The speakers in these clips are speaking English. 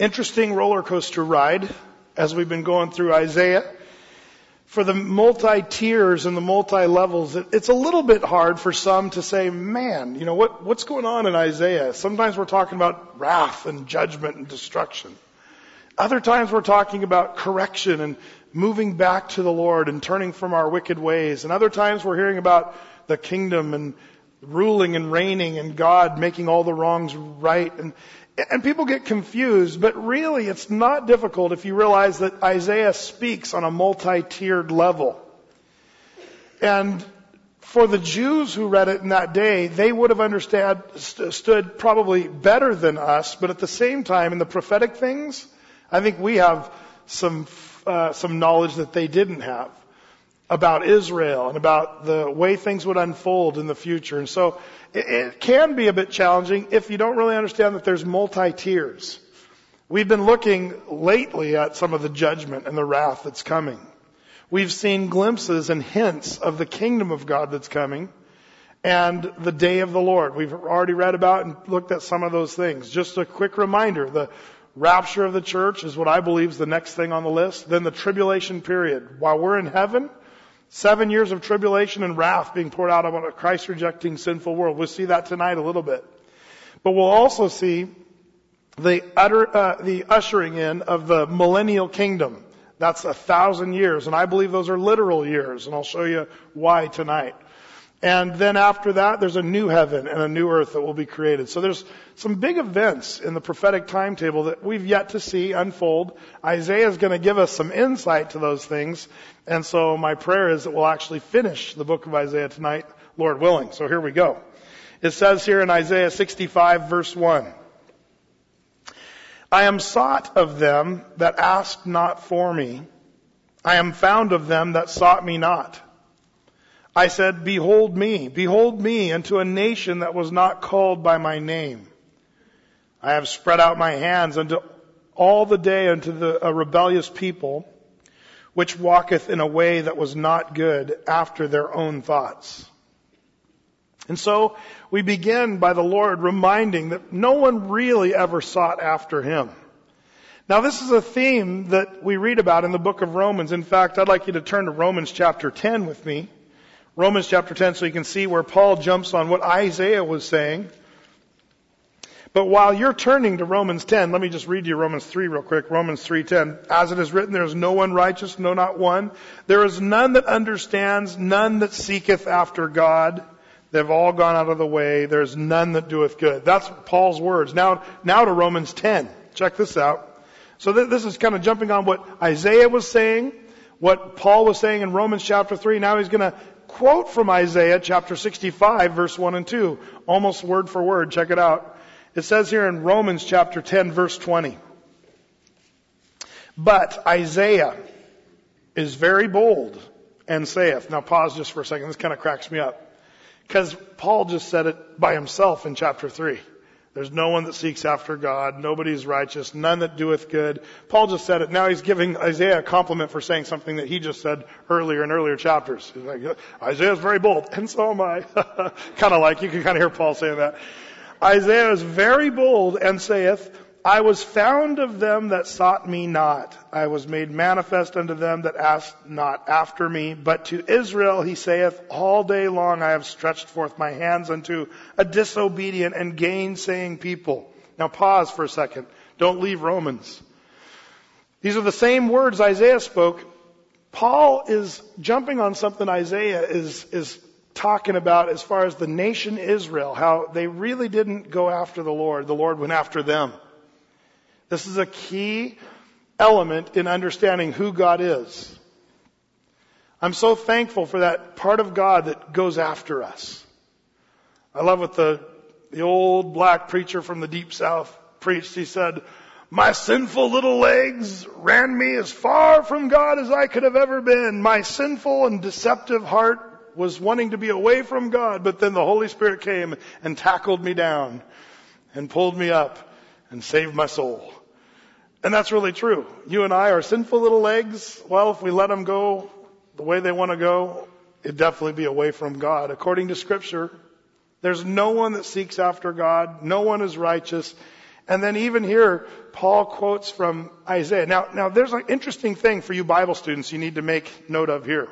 Interesting roller coaster ride as we've been going through Isaiah. For the multi-tiers and the multi-levels, it's a little bit hard for some to say, man, what's going on in Isaiah? Sometimes we're talking about wrath and judgment and destruction. Other times we're talking about correction and moving back to the Lord and turning from our wicked ways. And other times we're hearing about the kingdom and ruling and reigning and God making all the wrongs right. And people get confused, but really it's not difficult if you realize that Isaiah speaks on a multi-tiered level. And for the Jews who read it in that day, they would have understood probably better than us, but at the same time, in the prophetic things, I think we have some knowledge that they didn't have about Israel and about the way things would unfold in the future. And so it can be a bit challenging if you don't really understand that there's multi-tiers. We've been looking lately at some of the judgment and the wrath that's coming. We've seen glimpses and hints of the kingdom of God that's coming and the day of the Lord. We've already read about and looked at some of those things. Just a quick reminder, the rapture of the church is what I believe is the next thing on the list. Then the tribulation period. While we're in heaven, 7 years of tribulation and wrath being poured out on a Christ-rejecting sinful world. We'll see that tonight a little bit. But we'll also see the ushering in of the millennial kingdom. That's 1,000 years. And I believe those are literal years. And I'll show you why tonight. And then after that, there's a new heaven and a new earth that will be created. So there's some big events in the prophetic timetable that we've yet to see unfold. Isaiah is going to give us some insight to those things. And so my prayer is that we'll actually finish the book of Isaiah tonight, Lord willing. So here we go. It says here in Isaiah 65 verse 1, I am sought of them that asked not for me. I am found of them that sought me not. I said, behold me unto a nation that was not called by my name. I have spread out my hands unto all the day unto a rebellious people, which walketh in a way that was not good after their own thoughts. And so we begin by the Lord reminding that no one really ever sought after Him. Now this is a theme that we read about in the book of Romans. In fact, I'd like you to turn to Romans chapter 10 with me. Romans chapter 10, so you can see where Paul jumps on what Isaiah was saying. But while you're turning to Romans 10, let me just read you Romans 3 real quick. Romans 3:10. As it is written, there is no one righteous, no, not one. There is none that understands, none that seeketh after God. They've all gone out of the way. There is none that doeth good. That's Paul's words. Now to Romans 10. Check this out. So this is kind of jumping on what Isaiah was saying, what Paul was saying in Romans chapter 3. Now he's going to quote from Isaiah chapter 65 verse 1 and 2. Almost word for word. Check it out. It says here in Romans chapter 10 verse 20. But Isaiah is very bold and saith. Now pause just for a second. This kind of cracks me up. Because Paul just said it by himself in chapter 3. There's no one that seeks after God. Nobody is righteous. None that doeth good. Paul just said it. Now he's giving Isaiah a compliment for saying something that he just said earlier in earlier chapters. He's like, Isaiah's very bold. And so am I. Kind of like, you can kind of hear Paul saying that. Isaiah is very bold and saith, I was found of them that sought me not. I was made manifest unto them that asked not after me. But to Israel he saith, all day long I have stretched forth my hands unto a disobedient and gainsaying people. Now pause for a second. Don't leave Romans. These are the same words Isaiah spoke. Paul is jumping on something Isaiah is talking about as far as the nation Israel, how they really didn't go after the Lord. The Lord went after them. This is a key element in understanding who God is. I'm so thankful for that part of God that goes after us. I love what the old black preacher from the deep south preached. He said, my sinful little legs ran me as far from God as I could have ever been. My sinful and deceptive heart was wanting to be away from God, but then the Holy Spirit came and tackled me down and pulled me up and saved my soul. And that's really true. You and I are sinful little legs. Well, if we let them go the way they want to go, it'd definitely be away from God. According to Scripture, there's no one that seeks after God. No one is righteous. And then even here, Paul quotes from Isaiah. Now there's an interesting thing for you Bible students you need to make note of here.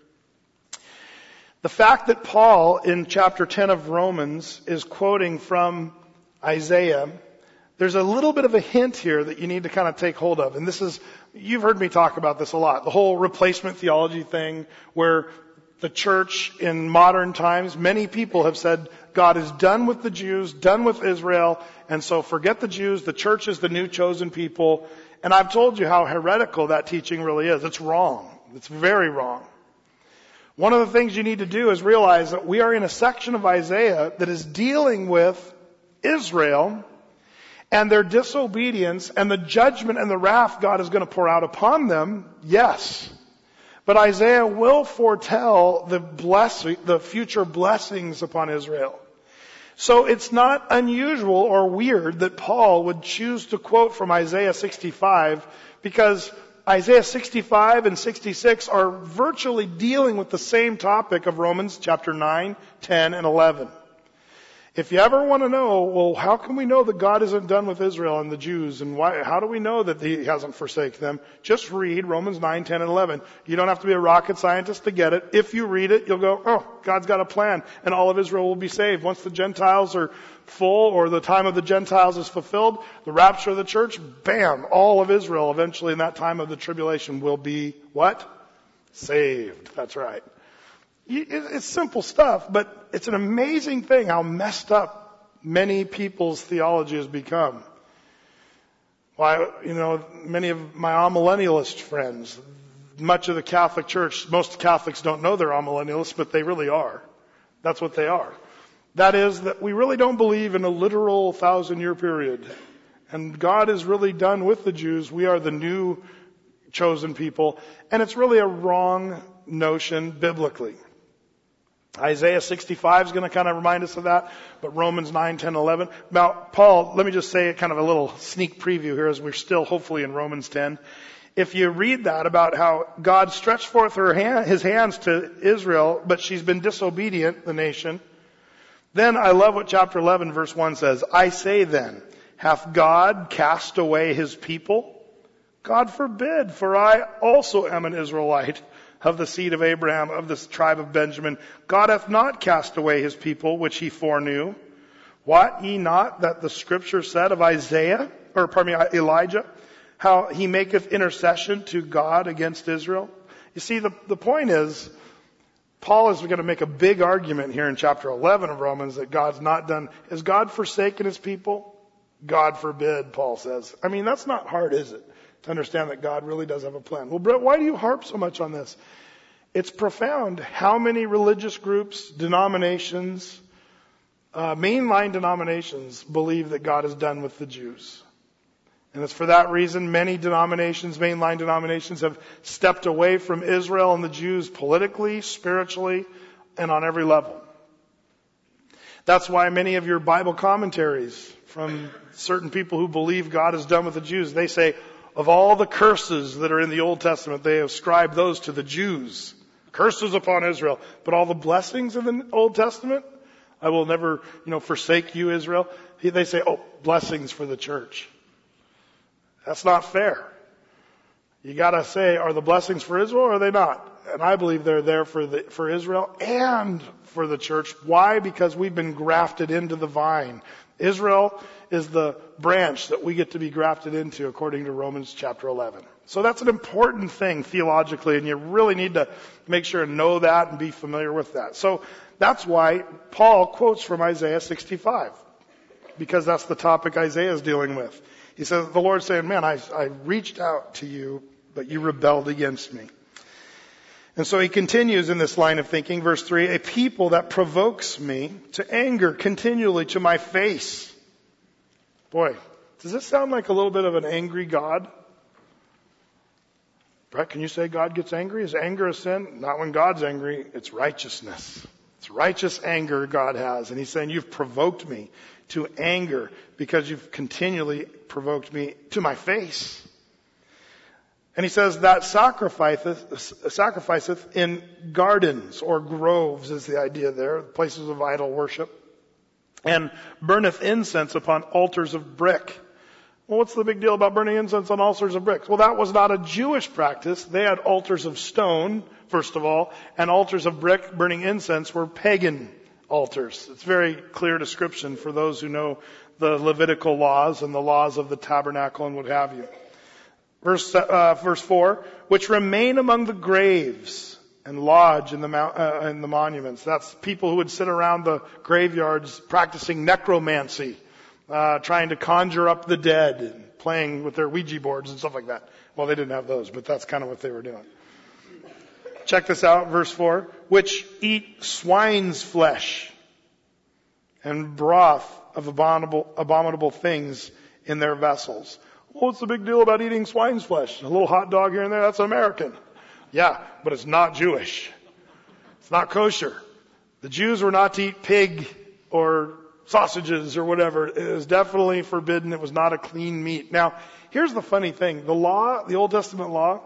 The fact that Paul in chapter 10 of Romans is quoting from Isaiah, there's a little bit of a hint here that you need to kind of take hold of. And this is, you've heard me talk about this a lot, the whole replacement theology thing where the church in modern times, many people have said God is done with the Jews, done with Israel, and so forget the Jews, the church is the new chosen people. And I've told you how heretical that teaching really is. It's wrong. It's very wrong. One of the things you need to do is realize that we are in a section of Isaiah that is dealing with Israel and their disobedience and the judgment and the wrath God is going to pour out upon them. Yes. But Isaiah will foretell the future blessings upon Israel. So it's not unusual or weird that Paul would choose to quote from Isaiah 65 because Isaiah 65 and 66 are virtually dealing with the same topic of Romans chapter 9, 10, and 11. If you ever want to know, well, how can we know that God isn't done with Israel and the Jews? And how do we know that He hasn't forsaken them? Just read Romans 9, 10, and 11. You don't have to be a rocket scientist to get it. If you read it, you'll go, oh, God's got a plan, and all of Israel will be saved. Once the Gentiles are full, or the time of the Gentiles is fulfilled, the rapture of the church, bam, all of Israel eventually in that time of the tribulation will be what? Saved. That's right. It's simple stuff, but it's an amazing thing how messed up many people's theology has become. Why, many of my amillennialist friends, much of the Catholic Church, most Catholics don't know they're amillennialists, but they really are. That's what they are. That is that we really don't believe in a literal 1,000-year period. And God is really done with the Jews. We are the new chosen people. And it's really a wrong notion biblically. Isaiah 65 is going to kind of remind us of that, but Romans 9, 10, 11. Now, Paul, let me just say kind of a little sneak preview here as we're still hopefully in Romans 10. If you read that about how God stretched forth His hands to Israel, but she's been disobedient, the nation, then I love what chapter 11 verse 1 says. I say then, hath God cast away His people? God forbid, for I also am an Israelite, of the seed of Abraham, of the tribe of Benjamin. God hath not cast away His people, which He foreknew. Wot ye not that the scripture said of Elijah, how he maketh intercession to God against Israel? You see, the point is, Paul is going to make a big argument here in chapter 11 of Romans that God's not done. Has God forsaken His people? God forbid, Paul says. I mean, that's not hard, is it? To understand that God really does have a plan. Well, Brett, why do you harp so much on this? It's profound how many religious groups, denominations, mainline denominations believe that God is done with the Jews. And it's for that reason many denominations, mainline denominations, have stepped away from Israel and the Jews politically, spiritually, and on every level. That's why many of your Bible commentaries from certain people who believe God is done with the Jews, they say, of all the curses that are in the Old Testament, they ascribe those to the Jews. Curses upon Israel. But all the blessings in the Old Testament, I will never, forsake you, Israel. They say, blessings for the church. That's not fair. You gotta say, are the blessings for Israel or are they not? And I believe they're there for Israel and for the church. Why? Because we've been grafted into the vine. Israel is the branch that we get to be grafted into according to Romans chapter 11. So that's an important thing theologically, and you really need to make sure and know that and be familiar with that. So that's why Paul quotes from Isaiah 65, because that's the topic Isaiah is dealing with. He says, the Lord's saying, man, I reached out to you, but you rebelled against me. And so he continues in this line of thinking, verse 3, a people that provokes me to anger continually to my face. Boy, does this sound like a little bit of an angry God? Brett, can you say God gets angry? Is anger a sin? Not when God's angry. It's righteousness. It's righteous anger God has. And he's saying, you've provoked me to anger because you've continually provoked me to my face. And he says that sacrificeth in gardens or groves is the idea there, places of idol worship, and burneth incense upon altars of brick. Well, what's the big deal about burning incense on altars of bricks? Well, that was not a Jewish practice. They had altars of stone, first of all, and altars of brick burning incense were pagan altars. It's a very clear description for those who know the Levitical laws and the laws of the tabernacle and what have you. Verse 4, which remain among the graves and lodge in the monuments. That's people who would sit around the graveyards practicing necromancy, trying to conjure up the dead and playing with their Ouija boards and stuff like that. Well, they didn't have those, but that's kind of what they were doing. Check this out, verse 4. Which eat swine's flesh and broth of abominable things in their vessels. Well, what's the big deal about eating swine's flesh? A little hot dog here and there, that's American. Yeah, but it's not Jewish. It's not kosher. The Jews were not to eat pig or sausages or whatever. It was definitely forbidden. It was not a clean meat. Now, here's the funny thing. The law, the Old Testament law,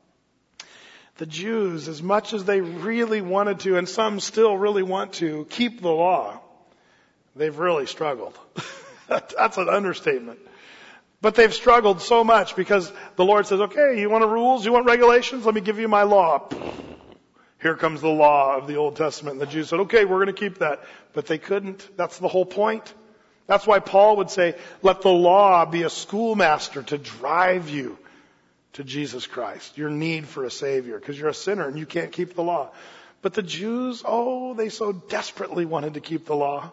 the Jews, as much as they really wanted to, and some still really want to, keep the law, they've really struggled. That's an understatement. But they've struggled so much because the Lord says, okay, you want rules? You want regulations? Let me give you my law. Here comes the law of the Old Testament. And the Jews said, okay, we're going to keep that. But they couldn't. That's the whole point. That's why Paul would say, let the law be a schoolmaster to drive you to Jesus Christ, your need for a Savior, because you're a sinner and you can't keep the law. But the Jews, they so desperately wanted to keep the law.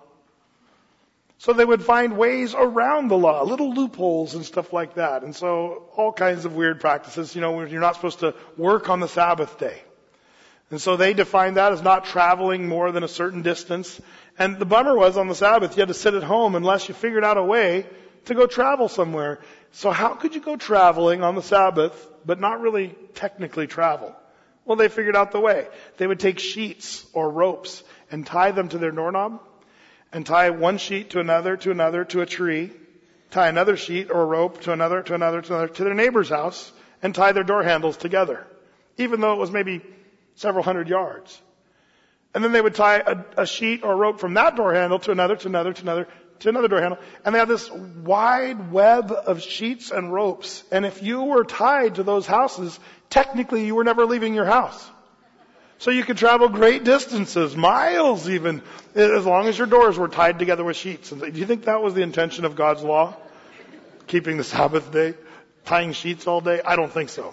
So they would find ways around the law, little loopholes and stuff like that. And so all kinds of weird practices, you're not supposed to work on the Sabbath day. And so they defined that as not traveling more than a certain distance. And the bummer was on the Sabbath, you had to sit at home unless you figured out a way to go travel somewhere. So how could you go traveling on the Sabbath, but not really technically travel? Well, they figured out the way. They would take sheets or ropes and tie them to their doorknob, and tie one sheet to another, to a tree, tie another sheet or rope to another, to their neighbor's house, and tie their door handles together, even though it was maybe several hundred yards. And then they would tie a sheet or rope from that door handle to another door handle. And they had this wide web of sheets and ropes. And if you were tied to those houses, technically you were never leaving your house. So you could travel great distances, miles even, as long as your doors were tied together with sheets. Do you think that was the intention of God's law? Keeping the Sabbath day? Tying sheets all day? I don't think so.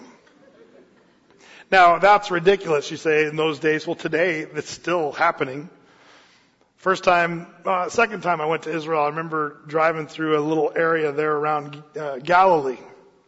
Now, that's ridiculous, you say, in those days. Well, today, it's still happening. Second time I went to Israel, I remember driving through a little area there around Galilee.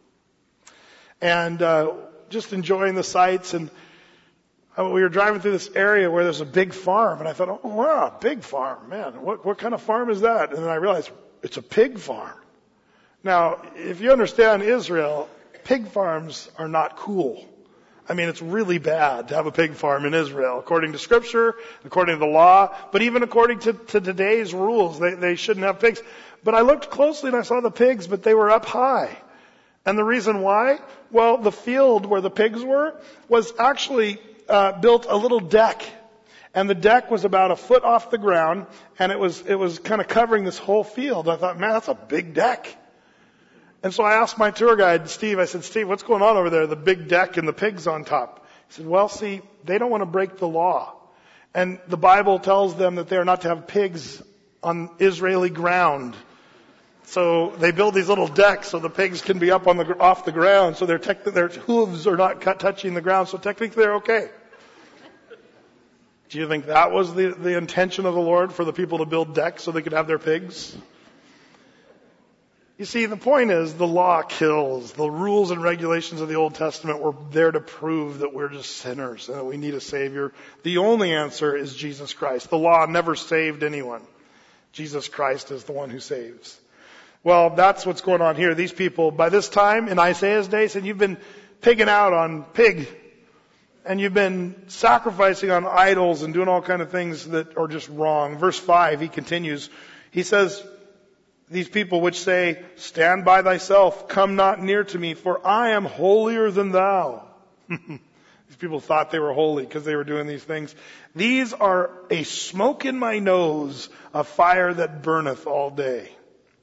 And just enjoying the sights, and we were driving through this area where there's a big farm, and I thought, oh wow, big farm, man. What kind of farm is that? And then I realized it's a pig farm. Now, if you understand Israel, pig farms are not cool. I mean, it's really bad to have a pig farm in Israel, according to Scripture, according to the law, but even according to today's rules, they shouldn't have pigs. But I looked closely and I saw the pigs, but they were up high. And the reason why? Well, the field where the pigs were was actually built a little deck, and the deck was about a foot off the ground, and it was kind of covering this whole field. I thought, man, that's a big deck. And so I asked my tour guide, Steve, I said, Steve, what's going on over there? The big deck and the pigs on top. He said, well, see, they don't want to break the law. And the Bible tells them that they are not to have pigs on Israeli ground. So they build these little decks so the pigs can be up off the ground, so their hooves are not touching the ground, so technically they're okay. Do you think that was the intention of the Lord, for the people to build decks so they could have their pigs? You see, the point is, the law kills. The rules and regulations of the Old Testament were there to prove that we're just sinners and that we need a Savior. The only answer is Jesus Christ. The law never saved anyone. Jesus Christ is the one who saves. Well, that's what's going on here. These people, by this time in Isaiah's day, said, you've been pigging out on pig, and you've been sacrificing on idols and doing all kind of things that are just wrong. Verse 5, he continues. He says, these people which say, stand by thyself, come not near to me, for I am holier than thou. These people thought they were holy because they were doing these things. These are a smoke in my nose, a fire that burneth all day.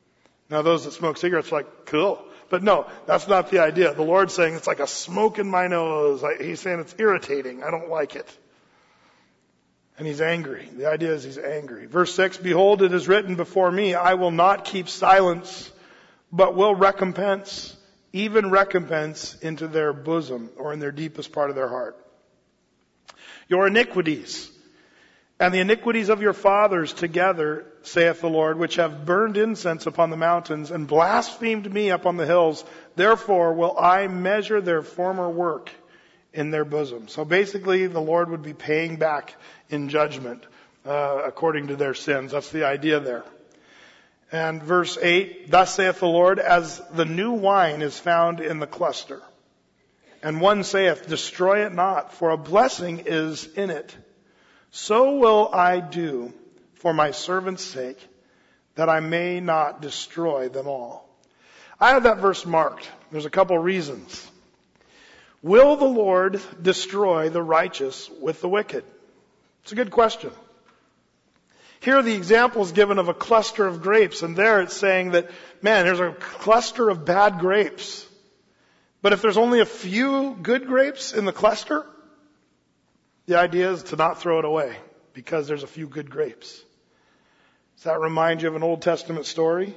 Now those that smoke cigarettes are like, cool. But no, that's not the idea. The Lord's saying it's like a smoke in my nose. He's saying it's irritating. I don't like it. And he's angry. The idea is he's angry. Verse 6, behold, it is written before me, I will not keep silence, but will recompense, even recompense into their bosom, or in their deepest part of their heart. Your iniquities and the iniquities of your fathers together, saith the Lord, which have burned incense upon the mountains and blasphemed me upon the hills, therefore will I measure their former work in their bosom. So basically the Lord would be paying back in judgment according to their sins. That's the idea there. And verse 8, thus saith the Lord, as the new wine is found in the cluster, and one saith, destroy it not, for a blessing is in it. So will I do for my servant's sake, that I may not destroy them all. I have that verse marked. There's a couple reasons. Will the Lord destroy the righteous with the wicked? It's a good question. Here the example is given of a cluster of grapes, and there it's saying that, man, there's a cluster of bad grapes. But if there's only a few good grapes in the cluster, the idea is to not throw it away because there's a few good grapes. Does that remind you of an Old Testament story?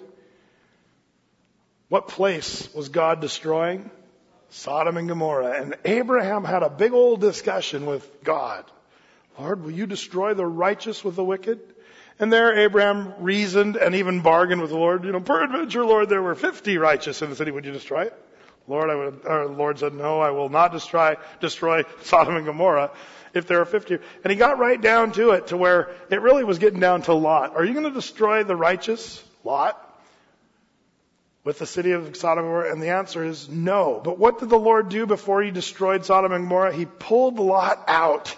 What place was God destroying? Sodom and Gomorrah. And Abraham had a big old discussion with God. Lord, will you destroy the righteous with the wicked? And there Abraham reasoned and even bargained with the Lord. Peradventure, Lord, there were 50 righteous in the city. Would you destroy it? Lord said, no, I will not destroy Sodom and Gomorrah if there are 50. And he got right down to it, to where it really was getting down to Lot. Are you going to destroy the righteous, Lot, with the city of Sodom and Gomorrah? And the answer is no. But what did the Lord do before he destroyed Sodom and Gomorrah? He pulled Lot out.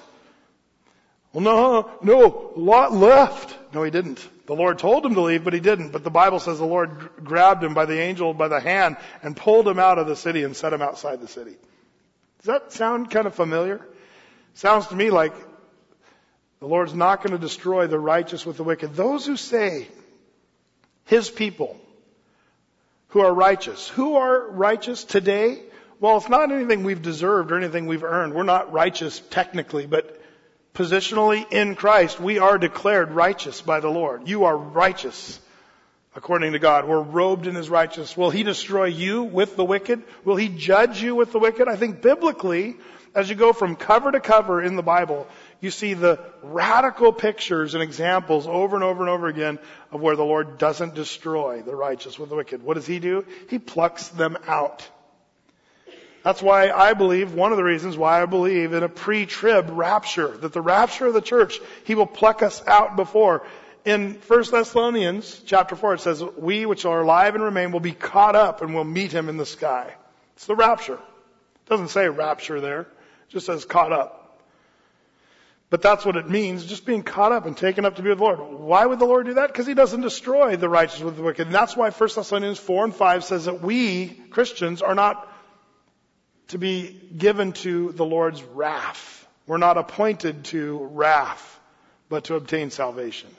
Well, no, Lot left. No, he didn't. The Lord told him to leave, but he didn't. But the Bible says the Lord grabbed him by the angel by the hand and pulled him out of the city and set him outside the city. Does that sound kind of familiar? Sounds to me like the Lord's not going to destroy the righteous with the wicked. Those who say, his people who are righteous. Who are righteous today? Well, it's not anything we've deserved or anything we've earned. We're not righteous technically, but positionally in Christ, we are declared righteous by the Lord. You are righteous according to God. We're robed in his righteousness. Will he destroy you with the wicked? Will he judge you with the wicked? I think biblically, as you go from cover to cover in the Bible, you see the radical pictures and examples over and over and over again of where the Lord doesn't destroy the righteous with the wicked. What does he do? He plucks them out. That's why I believe, one of the reasons why I believe in a pre-trib rapture, that the rapture of the church, he will pluck us out before. In 1 Thessalonians chapter 4, it says, we which are alive and remain will be caught up and will meet him in the sky. It's the rapture. It doesn't say rapture there. It just says caught up. But that's what it means, just being caught up and taken up to be with the Lord. Why would the Lord do that? Because he doesn't destroy the righteous with the wicked. And that's why 1 Thessalonians 4 and 5 says that we, Christians, are not to be given to the Lord's wrath. We're not appointed to wrath, but to obtain salvation.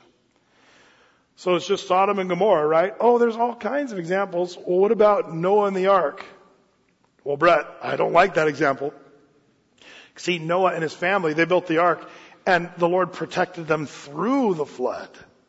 So it's just Sodom and Gomorrah, right? Oh, there's all kinds of examples. Well, what about Noah and the ark? Well, Brett, I don't like that example. See, Noah and his family, they built the ark, and the Lord protected them through the flood.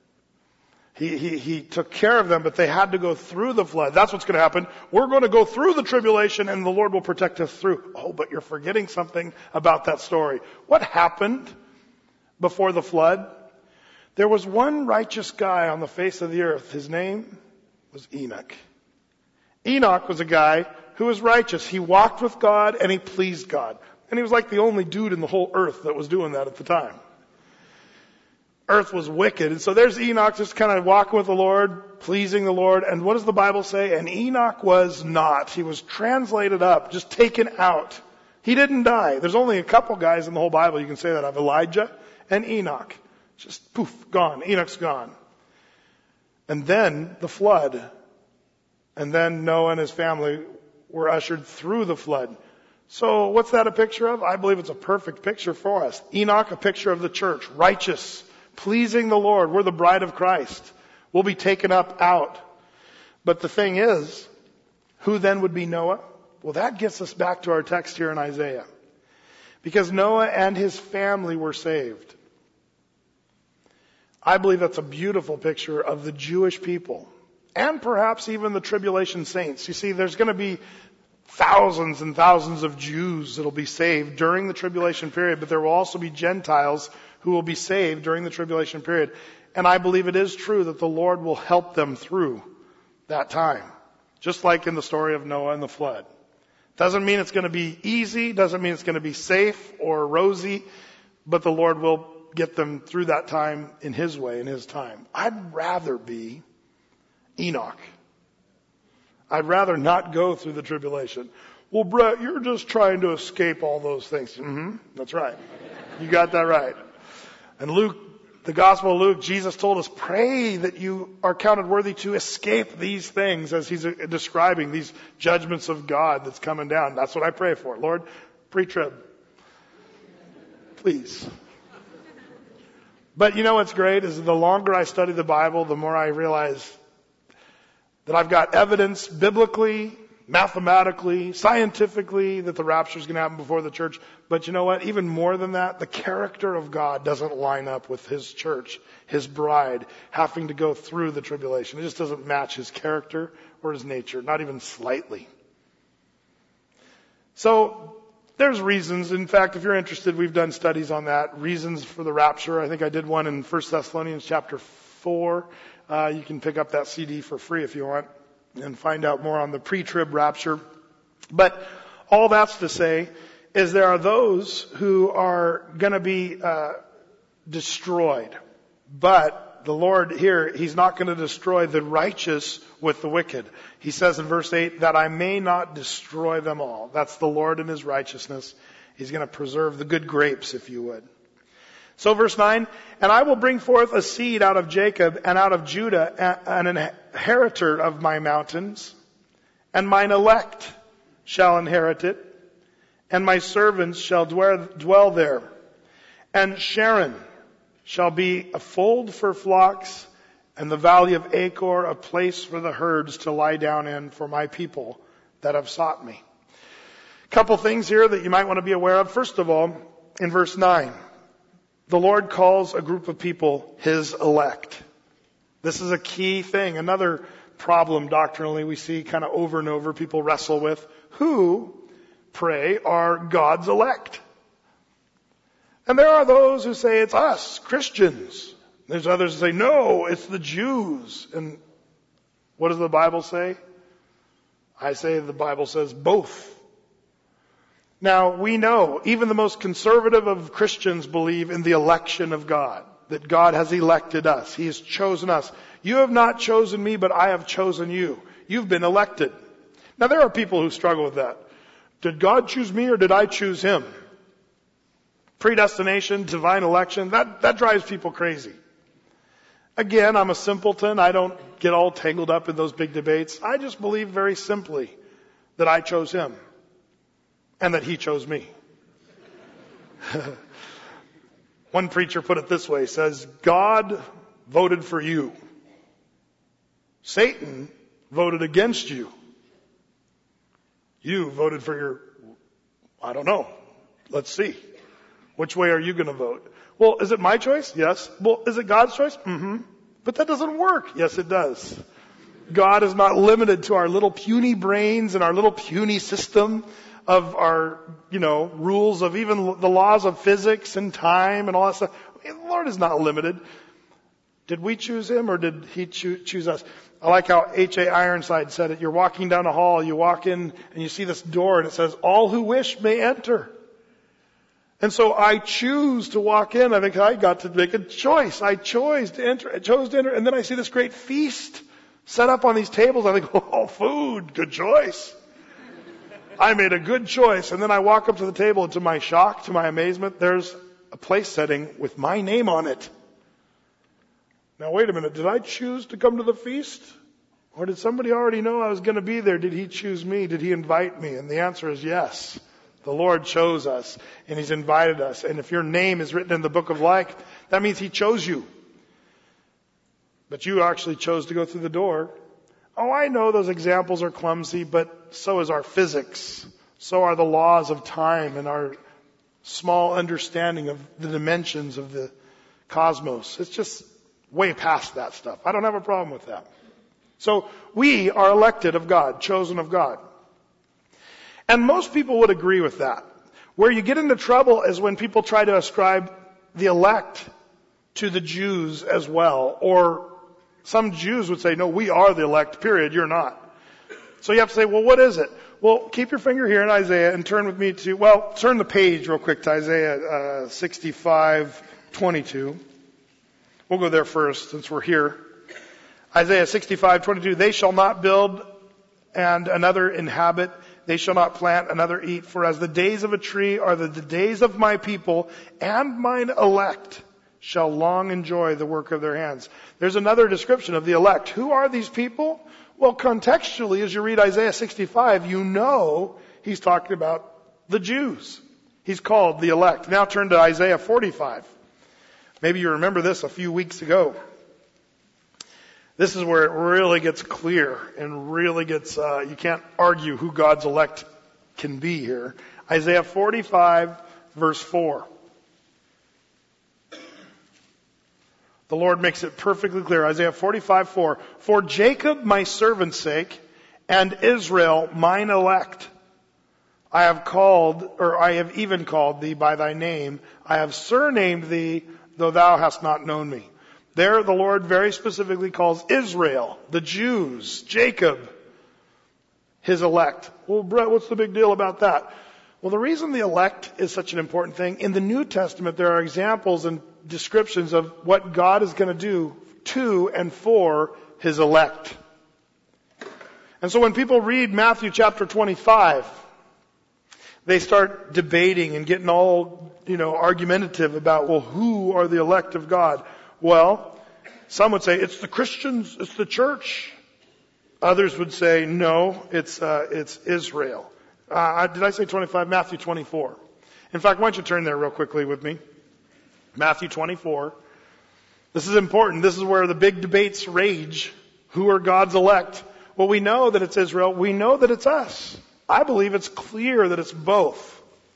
He took care of them, but they had to go through the flood. That's what's going to happen. We're going to go through the tribulation, and the Lord will protect us through. Oh, but you're forgetting something about that story. What happened before the flood? There was one righteous guy on the face of the earth. His name was Enoch. Enoch was a guy who was righteous. He walked with God, and he pleased God. And he was like the only dude in the whole earth that was doing that at the time. Earth was wicked. And so there's Enoch just kind of walking with the Lord, pleasing the Lord. And what does the Bible say? And Enoch was not. He was translated up, just taken out. He didn't die. There's only a couple guys in the whole Bible you can say that of, Elijah and Enoch. Just poof, gone. Enoch's gone. And then the flood. And then Noah and his family were ushered through the flood. So what's that a picture of? I believe it's a perfect picture for us. Enoch, a picture of the church, righteous, pleasing the Lord. We're the bride of Christ. We'll be taken up out. But the thing is, who then would be Noah? Well, that gets us back to our text here in Isaiah. Because Noah and his family were saved. I believe that's a beautiful picture of the Jewish people. And perhaps even the tribulation saints. You see, there's going to be thousands and thousands of Jews that will be saved during the tribulation period, but there will also be Gentiles who will be saved during the tribulation period. And I believe it is true that the Lord will help them through that time. Just like in the story of Noah and the flood. Doesn't mean it's going to be easy, doesn't mean it's going to be safe or rosy, but the Lord will get them through that time in His way, in His time. I'd rather be Enoch. I'd rather not go through the tribulation. Well, Brett, you're just trying to escape all those things. That's right. You got that right. And Luke, the Gospel of Luke, Jesus told us, pray that you are counted worthy to escape these things as He's describing these judgments of God that's coming down. That's what I pray for. Lord, pre-trib. Please. But you know what's great is the longer I study the Bible, the more I realize that I've got evidence biblically, mathematically, scientifically that the rapture is going to happen before the church. But you know what? Even more than that, the character of God doesn't line up with His church, His bride, having to go through the tribulation. It just doesn't match His character or His nature, not even slightly. So there's reasons. In fact, if you're interested, we've done studies on that. Reasons for the rapture. I think I did one in 1 Thessalonians chapter 4. You can pick up that CD for free if you want and find out more on the pre-trib rapture. But all that's to say is there are those who are going to be destroyed. But the Lord here, He's not going to destroy the righteous with the wicked. He says in verse 8, that I may not destroy them all. That's the Lord in His righteousness. He's going to preserve the good grapes, if you would. So verse 9, and I will bring forth a seed out of Jacob and out of Judah, an inheritor of my mountains, and mine elect shall inherit it, and my servants shall dwell there. And Sharon shall be a fold for flocks, and the valley of Achor a place for the herds to lie down in for my people that have sought me. Couple things here that you might want to be aware of. First of all, in verse 9, the Lord calls a group of people His elect. This is a key thing. Another problem doctrinally we see kind of over and over people wrestle with. Who, pray, are God's elect? And there are those who say it's us, Christians. There's others who say, no, it's the Jews. And what does the Bible say? I say the Bible says both. Now, we know, even the most conservative of Christians believe in the election of God, that God has elected us. He has chosen us. You have not chosen me, but I have chosen you. You've been elected. Now, there are people who struggle with that. Did God choose me or did I choose Him? Predestination, divine election, that drives people crazy. Again, I'm a simpleton. I don't get all tangled up in those big debates. I just believe very simply that I chose Him. And that He chose me. One preacher put it this way, says, God voted for you. Satan voted against you. You voted for I don't know. Let's see. Which way are you going to vote? Well, is it my choice? Yes. Well, is it God's choice? But that doesn't work. Yes, it does. God is not limited to our little puny brains and our little puny system of our, rules of even the laws of physics and time and all that stuff. The Lord is not limited. Did we choose Him or did He choose us? I like how H.A. Ironside said it. You're walking down a hall, you walk in and you see this door and it says, all who wish may enter. And so I choose to walk in. I think I got to make a choice. I chose to enter. And then I see this great feast set up on these tables. I think, oh, food, good choice. I made a good choice. And then I walk up to the table and to my shock, to my amazement, there's a place setting with my name on it. Now wait a minute, did I choose to come to the feast? Or did somebody already know I was going to be there? Did He choose me? Did He invite me? And the answer is yes. The Lord chose us and He's invited us. And if your name is written in the book of life, that means He chose you. But you actually chose to go through the door. Oh, I know those examples are clumsy, but so is our physics. So are the laws of time and our small understanding of the dimensions of the cosmos. It's just way past that stuff. I don't have a problem with that. So we are elected of God, chosen of God. And most people would agree with that. Where you get into trouble is when people try to ascribe the elect to the Jews as well. Or some Jews would say, no, we are the elect, period, you're not. So you have to say, well, what is it? Well, keep your finger here in Isaiah and turn with me to, turn the page real quick to Isaiah 65:22. We'll go there first since we're here. Isaiah 65:22, they shall not build and another inhabit. They shall not plant, another eat. For as the days of a tree are the days of my people, and mine elect shall long enjoy the work of their hands. There's another description of the elect. Who are these people? Well, contextually, as you read Isaiah 65, you know he's talking about the Jews. He's called the elect. Now turn to Isaiah 45. Maybe you remember this a few weeks ago. This is where it really gets clear and really gets, you can't argue who God's elect can be here. Isaiah 45 verse 4. The Lord makes it perfectly clear. Isaiah 45:4. For Jacob my servant's sake and Israel mine elect. I have even called thee by thy name. I have surnamed thee, though thou hast not known me. There the Lord very specifically calls Israel, the Jews, Jacob, his elect. Well, Brett, what's the big deal about that? Well, the reason the elect is such an important thing, in the New Testament there are examples and descriptions of what God is going to do to and for his elect. And so when people read Matthew chapter 25, they start debating and getting all, argumentative about, well, who are the elect of God? Well, some would say it's the Christians, it's the church. Others would say, no, it's Israel. Did I say 25? Matthew 24. In fact, why don't you turn there real quickly with me? Matthew 24. This is important. This is where the big debates rage. Who are God's elect? Well, we know that it's Israel. We know that it's us. I believe it's clear that it's both.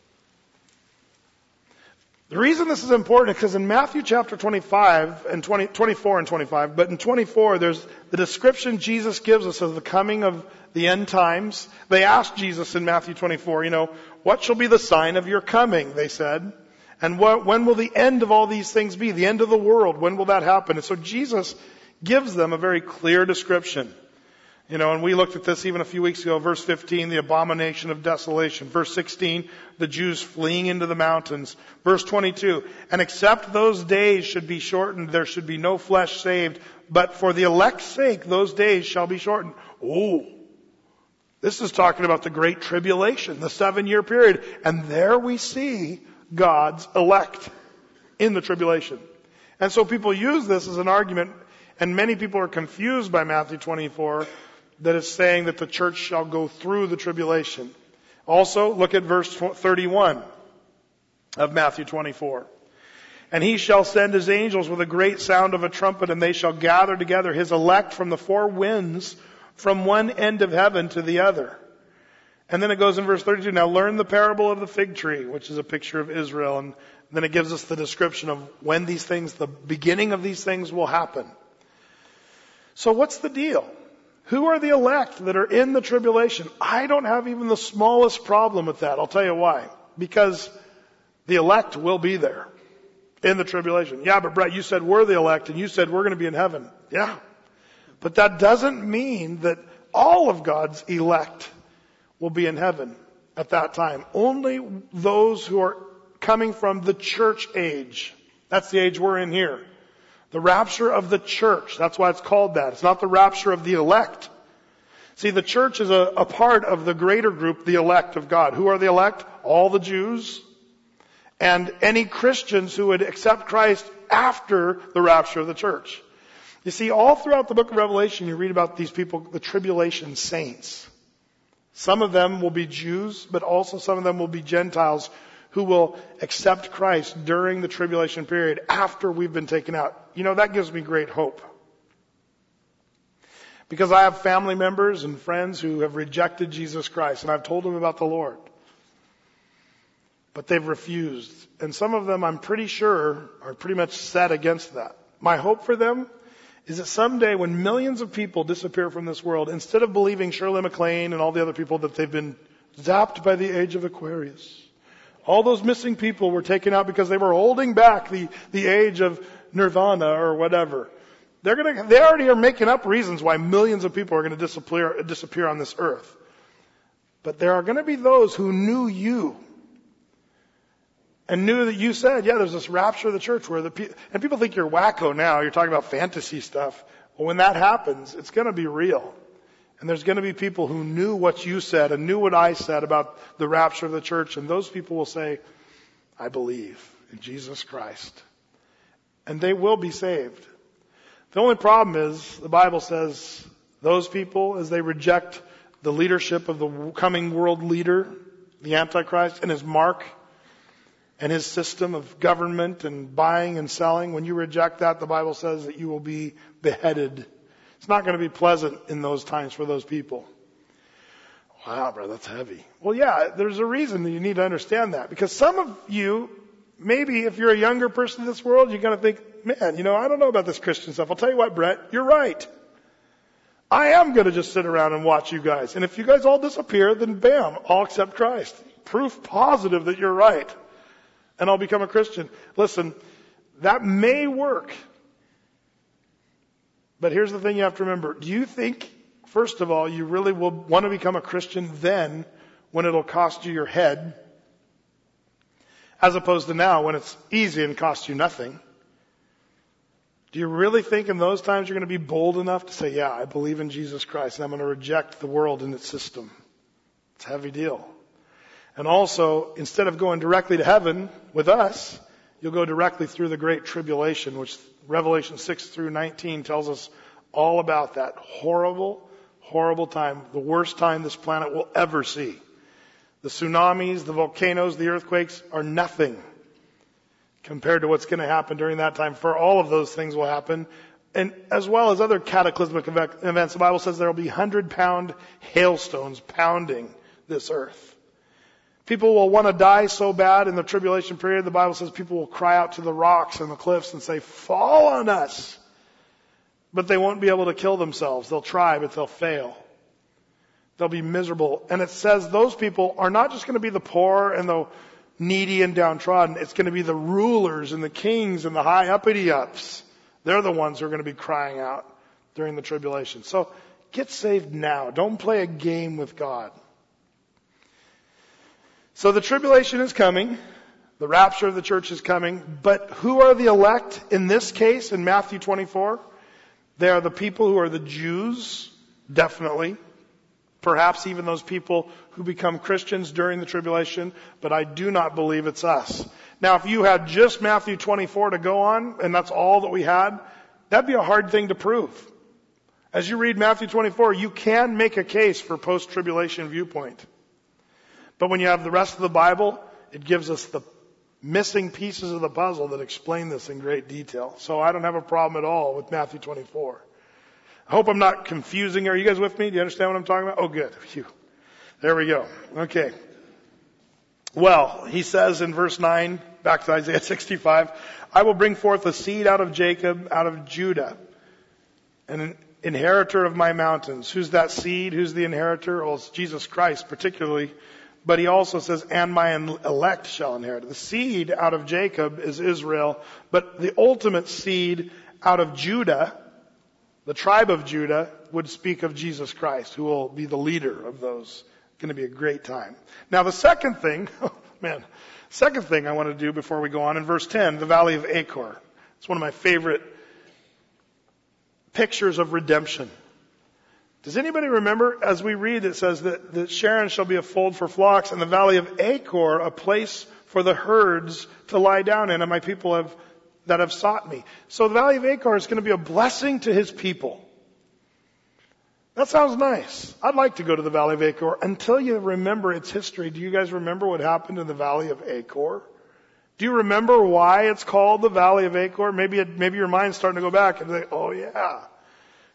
The reason this is important is because in Matthew chapter 25 and 24 and 25, but in 24 there's the description Jesus gives us of the coming of the end times. They asked Jesus in Matthew 24, what shall be the sign of your coming, they said. And when will the end of all these things be? The end of the world, when will that happen? And so Jesus gives them a very clear description. And we looked at this even a few weeks ago. Verse 15, the abomination of desolation. Verse 16, the Jews fleeing into the mountains. Verse 22, and except those days should be shortened, there should be no flesh saved. But for the elect's sake, those days shall be shortened. Oh, this is talking about the Great Tribulation, the 7-year period. And there we see God's elect in the tribulation. And so people use this as an argument, and many people are confused by Matthew 24, that it's saying that the church shall go through the tribulation. Also, look at verse 31 of Matthew 24. And he shall send his angels with a great sound of a trumpet, and they shall gather together his elect from the four winds, from one end of heaven to the other. And then it goes in verse 32, now learn the parable of the fig tree, which is a picture of Israel. And then it gives us the description of when these things, the beginning of these things will happen. So what's the deal? Who are the elect that are in the tribulation? I don't have even the smallest problem with that. I'll tell you why. Because the elect will be there in the tribulation. Yeah, but Brett, you said we're the elect and you said we're going to be in heaven. Yeah. But that doesn't mean that all of God's elect will be in heaven at that time. Only those who are coming from the church age. That's the age we're in here. The rapture of the church. That's why it's called that. It's not the rapture of the elect. See, the church is a part of the greater group, the elect of God. Who are the elect? All the Jews and any Christians who would accept Christ after the rapture of the church. You see, all throughout the book of Revelation, you read about these people, the tribulation saints. Some of them will be Jews, but also some of them will be Gentiles who will accept Christ during the tribulation period after we've been taken out. That gives me great hope. Because I have family members and friends who have rejected Jesus Christ, and I've told them about the Lord. But they've refused. And some of them, I'm pretty sure, are pretty much set against that. My hope for them is that someday when millions of people disappear from this world, instead of believing Shirley MacLaine and all the other people that they've been zapped by the age of Aquarius, all those missing people were taken out because they were holding back the age of Nirvana or whatever. They already are making up reasons why millions of people are going to disappear on this earth. But there are going to be those who knew you and knew that you said, yeah, there's this rapture of the church where and people think you're wacko now. You're talking about fantasy stuff. Well, when that happens, it's going to be real. And there's going to be people who knew what you said and knew what I said about the rapture of the church. And those people will say, I believe in Jesus Christ. And they will be saved. The only problem is, the Bible says, those people, as they reject the leadership of the coming world leader, the Antichrist, and his mark, and his system of government and buying and selling, when you reject that, the Bible says that you will be beheaded. It's not going to be pleasant in those times for those people. Wow, brother, that's heavy. Well, yeah, there's a reason that you need to understand that. Because some of you, maybe if you're a younger person in this world, you're going to think, man, I don't know about this Christian stuff. I'll tell you what, Brett, you're right. I am going to just sit around and watch you guys. And if you guys all disappear, then bam, I'll accept Christ. Proof positive that you're right. And I'll become a Christian. Listen, that may work. But here's the thing you have to remember. Do you think, first of all, you really will want to become a Christian then when it'll cost you your head, as opposed to now when it's easy and costs you nothing? Do you really think in those times you're going to be bold enough to say, yeah, I believe in Jesus Christ and I'm going to reject the world and its system? It's a heavy deal. And also, instead of going directly to heaven with us, you'll go directly through the Great Tribulation, which Revelation 6 through 19 tells us all about that horrible, horrible time, the worst time this planet will ever see. The tsunamis, the volcanoes, the earthquakes are nothing compared to what's going to happen during that time. For all of those things will happen. And as well as other cataclysmic events, the Bible says there will be 100-pound hailstones pounding this earth. People will want to die so bad in the tribulation period, the Bible says people will cry out to the rocks and the cliffs and say, fall on us. But they won't be able to kill themselves. They'll try, but they'll fail. They'll be miserable. And it says those people are not just going to be the poor and the needy and downtrodden. It's going to be the rulers and the kings and the high uppity-ups. They're the ones who are going to be crying out during the tribulation. So get saved now. Don't play a game with God. So the tribulation is coming. The rapture of the church is coming. But who are the elect in this case in Matthew 24? They are the people who are the Jews, definitely. Perhaps even those people who become Christians during the tribulation. But I do not believe it's us. Now, if you had just Matthew 24 to go on, and that's all that we had, that'd be a hard thing to prove. As you read Matthew 24, you can make a case for post-tribulation viewpoint. But when you have the rest of the Bible, it gives us the missing pieces of the puzzle that explain this in great detail. So I don't have a problem at all with Matthew 24. I hope I'm not confusing. Are you guys with me? Do you understand what I'm talking about? Oh, good. Phew. There we go. Okay. Well, he says in verse 9, back to Isaiah 65, I will bring forth a seed out of Jacob, out of Judah, an inheritor of my mountains. Who's that seed? Who's the inheritor? Well, it's Jesus Christ particularly. But he also says, and my elect shall inherit. The seed out of Jacob is Israel, but the ultimate seed out of Judah, the tribe of Judah, would speak of Jesus Christ, who will be the leader of those. It's going to be a great time. Now the second thing I want to do before we go on, in verse 10, the Valley of Achor. It's one of my favorite pictures of redemption. Does anybody remember, as we read, it says that Sharon shall be a fold for flocks, and the Valley of Achor a place for the herds to lie down in, and my people that have sought me. So the Valley of Achor is going to be a blessing to his people. That sounds nice. I'd like to go to the Valley of Achor until you remember its history. Do you guys remember what happened in the Valley of Achor? Do you remember why it's called the Valley of Achor? Maybe your mind's starting to go back and think, oh yeah.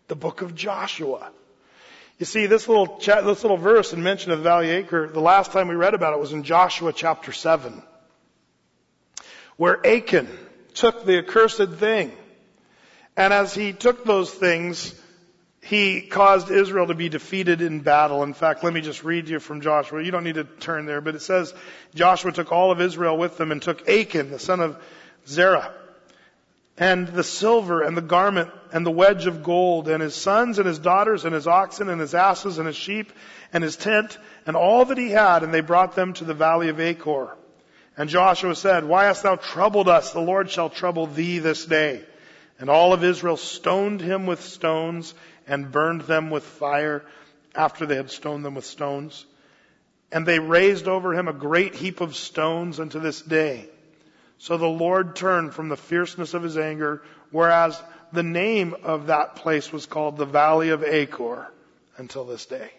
the book of Joshua. You see, this little verse and mention of the Valley of Achor, the last time we read about it was in Joshua chapter 7, where Achan took the accursed thing. And as he took those things, he caused Israel to be defeated in battle. In fact, let me just read you from Joshua. You don't need to turn there, but it says, Joshua took all of Israel with them and took Achan, the son of Zerah, and the silver and the garment and the wedge of gold and his sons and his daughters and his oxen and his asses and his sheep and his tent and all that he had, and they brought them to the valley of Achor. And Joshua said, why hast thou troubled us? The Lord shall trouble thee this day. And all of Israel stoned him with stones and burned them with fire after they had stoned them with stones. And they raised over him a great heap of stones unto this day. So the Lord turned from the fierceness of his anger, whereas the name of that place was called the Valley of Achor until this day.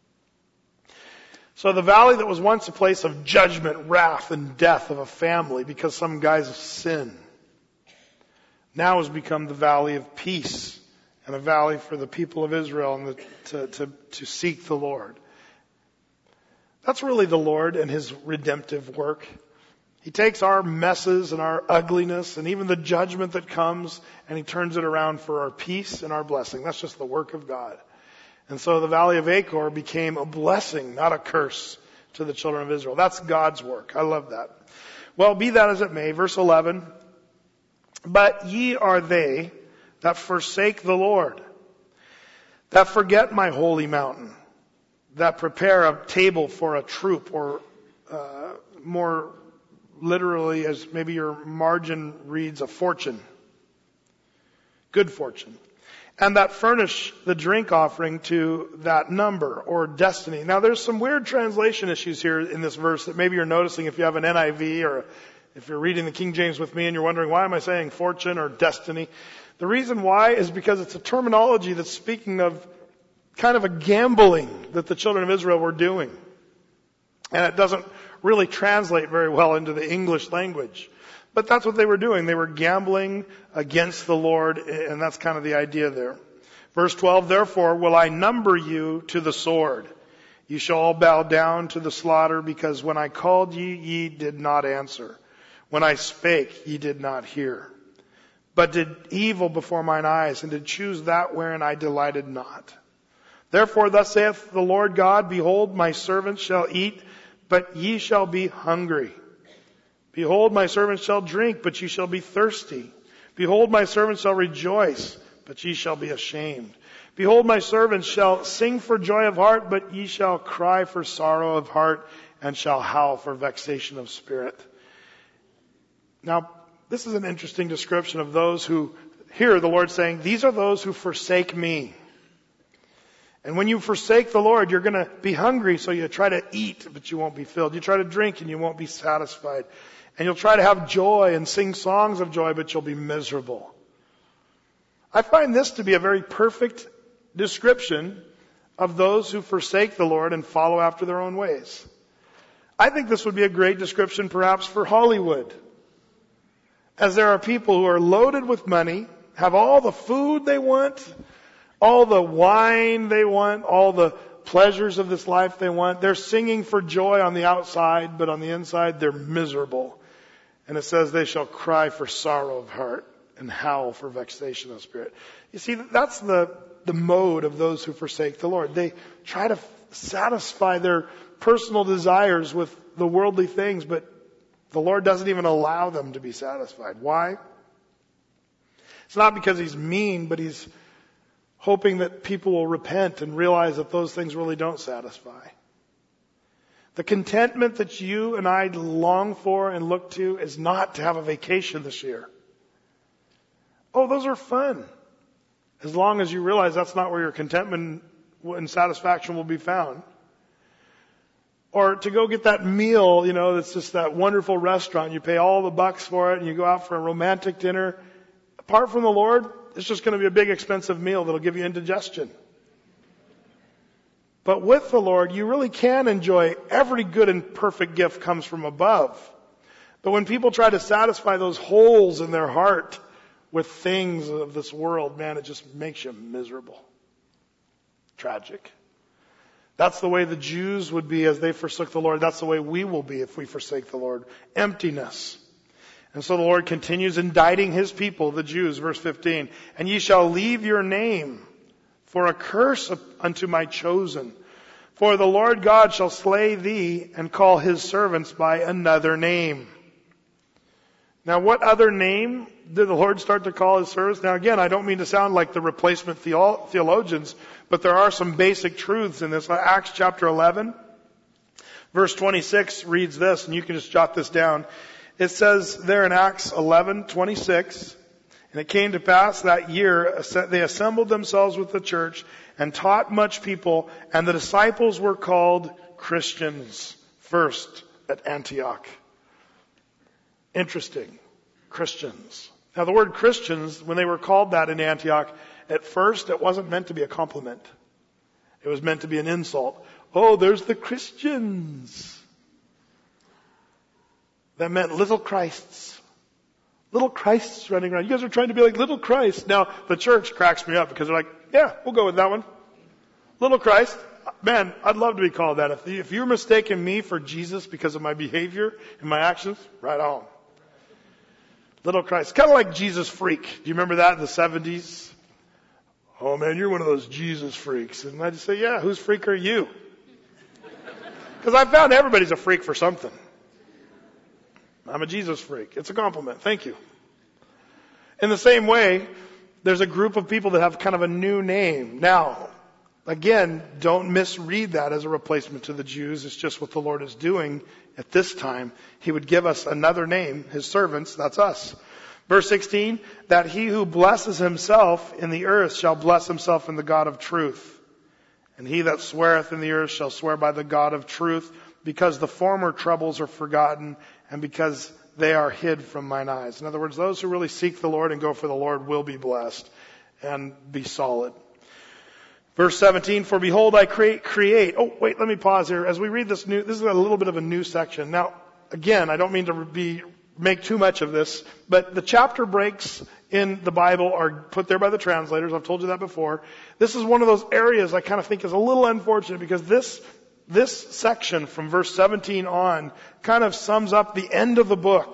So the valley that was once a place of judgment, wrath, and death of a family because some guy's sin, now has become the valley of peace and a valley for the people of Israel and to seek the Lord. That's really the Lord and his redemptive work. He takes our messes and our ugliness and even the judgment that comes, and he turns it around for our peace and our blessing. That's just the work of God. And so the Valley of Achor became a blessing, not a curse, to the children of Israel. That's God's work. I love that. Well, be that as it may, verse 11, but ye are they that forsake the Lord, that forget my holy mountain, that prepare a table for a troop, or more literally, as maybe your margin reads, a fortune. Good fortune. And that furnish the drink offering to that number, or destiny. Now there's some weird translation issues here in this verse that maybe you're noticing if you have an NIV, or if you're reading the King James with me and you're wondering, why am I saying fortune or destiny? The reason why is because it's a terminology that's speaking of kind of a gambling that the children of Israel were doing. And it doesn't really translate very well into the English language. But that's what they were doing. They were gambling against the Lord, and that's kind of the idea there. Verse 12, therefore will I number you to the sword. You shall all bow down to the slaughter, because when I called ye did not answer. When I spake, ye did not hear. But did evil before mine eyes, and did choose that wherein I delighted not. Therefore thus saith the Lord God, behold, my servants shall eat, but ye shall be hungry. Behold, my servants shall drink, but ye shall be thirsty. Behold, my servants shall rejoice, but ye shall be ashamed. Behold, my servants shall sing for joy of heart, but ye shall cry for sorrow of heart, and shall howl for vexation of spirit. Now, this is an interesting description of those who hear the Lord saying, these are those who forsake me. And when you forsake the Lord, you're going to be hungry, so you try to eat, but you won't be filled. You try to drink, and you won't be satisfied. And you'll try to have joy and sing songs of joy, but you'll be miserable. I find this to be a very perfect description of those who forsake the Lord and follow after their own ways. I think this would be a great description perhaps for Hollywood. As there are people who are loaded with money, have all the food they want, all the wine they want, all the pleasures of this life they want. They're singing for joy on the outside, but on the inside they're miserable. And it says they shall cry for sorrow of heart and howl for vexation of spirit. You see, that's the mode of those who forsake the Lord. They try to satisfy their personal desires with the worldly things, but the Lord doesn't even allow them to be satisfied. Why? It's not because he's mean, but he's hoping that people will repent and realize that those things really don't satisfy. The contentment that you and I long for and look to is not to have a vacation this year. Oh, those are fun. As long as you realize that's not where your contentment and satisfaction will be found. Or to go get that meal, that's just that wonderful restaurant. You pay all the bucks for it and you go out for a romantic dinner. Apart from the Lord, it's just going to be a big expensive meal that'll give you indigestion. But with the Lord, you really can enjoy every good and perfect gift comes from above. But when people try to satisfy those holes in their heart with things of this world, man, it just makes you miserable. Tragic. That's the way the Jews would be as they forsook the Lord. That's the way we will be if we forsake the Lord. Emptiness. And so the Lord continues indicting his people, the Jews, verse 15. And ye shall leave your name for a curse unto my chosen. For the Lord God shall slay thee and call his servants by another name. Now, what other name did the Lord start to call his servants? Now, again, I don't mean to sound like the replacement theologians, but there are some basic truths in this. Acts chapter 11, verse 26 reads this, and you can just jot this down. It says there in Acts 11:26, and it came to pass that year they assembled themselves with the church and taught much people, and the disciples were called Christians first at Antioch. Interesting. Christians. Now the word Christians, when they were called that in Antioch, at first it wasn't meant to be a compliment. It was meant to be an insult. Oh, there's the Christians. That meant little Christs. Little Christs running around. You guys are trying to be like little Christ. Now, the church cracks me up because they're like, yeah, we'll go with that one. Little Christ. Man, I'd love to be called that. If you're mistaking me for Jesus because of my behavior and my actions, right on. Little Christ. Kind of like Jesus freak. Do you remember that in the 70s? Oh man, you're one of those Jesus freaks. And I just say, yeah, whose freak are you? Because I found everybody's a freak for something. I'm a Jesus freak. It's a compliment. Thank you. In the same way, there's a group of people that have kind of a new name. Now, again, don't misread that as a replacement to the Jews. It's just what the Lord is doing at this time. He would give us another name, his servants, that's us. Verse 16, that he who blesses himself in the earth shall bless himself in the God of truth. And he that sweareth in the earth shall swear by the God of truth, because the former troubles are forgotten, and because they are hid from mine eyes. In other words, those who really seek the Lord and go for the Lord will be blessed and be solid. Verse 17, for behold, I create. Oh, wait, let me pause here. As we read this is a little bit of a new section. Now, again, I don't mean to make too much of this, but the chapter breaks in the Bible are put there by the translators. I've told you that before. This is one of those areas I kind of think is a little unfortunate because this section from verse 17 on kind of sums up the end of the book.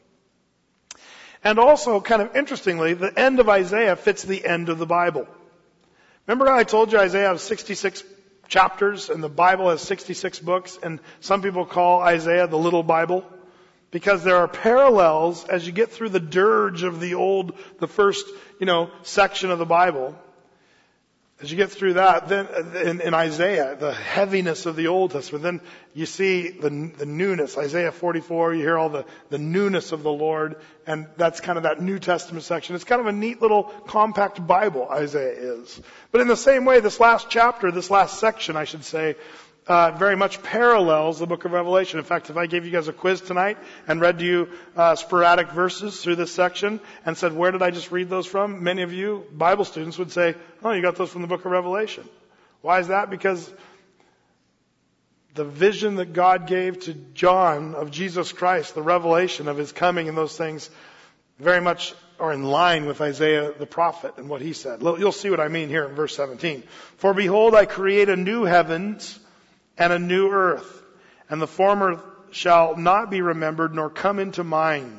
And also, kind of interestingly, the end of Isaiah fits the end of the Bible. Remember how I told you Isaiah has 66 chapters and the Bible has 66 books, and some people call Isaiah the little Bible? Because there are parallels as you get through the dirge of the first, section of the Bible. As you get through that, then in Isaiah, the heaviness of the Old Testament, then you see the newness. Isaiah 44, you hear all the newness of the Lord, and that's kind of that New Testament section. It's kind of a neat little compact Bible, Isaiah is. But in the same way, this last section, I should say, very much parallels the book of Revelation. In fact, if I gave you guys a quiz tonight and read to you sporadic verses through this section and said, where did I just read those from? Many of you Bible students would say, oh, you got those from the book of Revelation. Why is that? Because the vision that God gave to John of Jesus Christ, the revelation of his coming and those things, very much are in line with Isaiah the prophet and what he said. You'll see what I mean here in verse 17. For behold, I create a new heavens and a new earth, and the former shall not be remembered nor come into mind.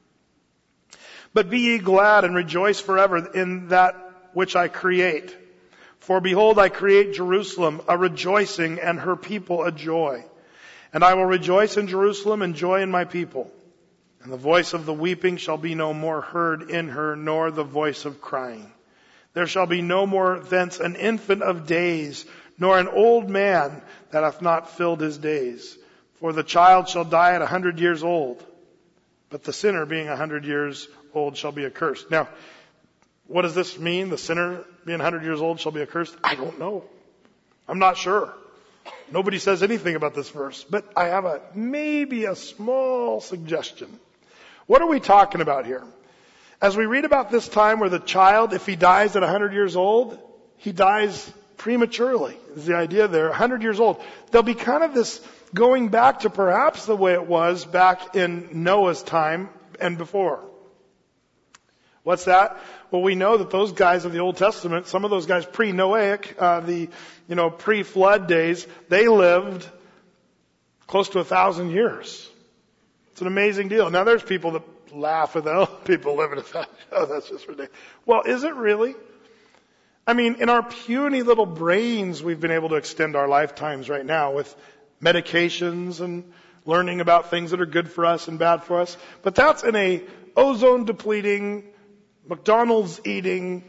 But be ye glad and rejoice forever in that which I create. For behold, I create Jerusalem a rejoicing, and her people a joy. And I will rejoice in Jerusalem and joy in my people. And the voice of the weeping shall be no more heard in her, nor the voice of crying. There shall be no more thence an infant of days, nor an old man that hath not filled his days. For the child shall die at 100 years old, but the sinner being 100 years old shall be accursed. Now, what does this mean? The sinner being 100 years old shall be accursed? I don't know. I'm not sure. Nobody says anything about this verse, but I have maybe a small suggestion. What are we talking about here? As we read about this time where the child, if he dies at 100 years old, he dies prematurely, is the idea there, 100 years old. There'll be kind of this going back to perhaps the way it was back in Noah's time and before. What's that? Well, we know that those guys of the Old Testament, some of those guys pre-Noahic, pre-flood days, they lived close to 1,000 years. It's an amazing deal. Now there's people that laugh at that. Oh, people living 1,000. Oh, that's just ridiculous. Well, is it really? I mean, in our puny little brains, we've been able to extend our lifetimes right now with medications and learning about things that are good for us and bad for us. But that's in a ozone depleting, McDonald's eating,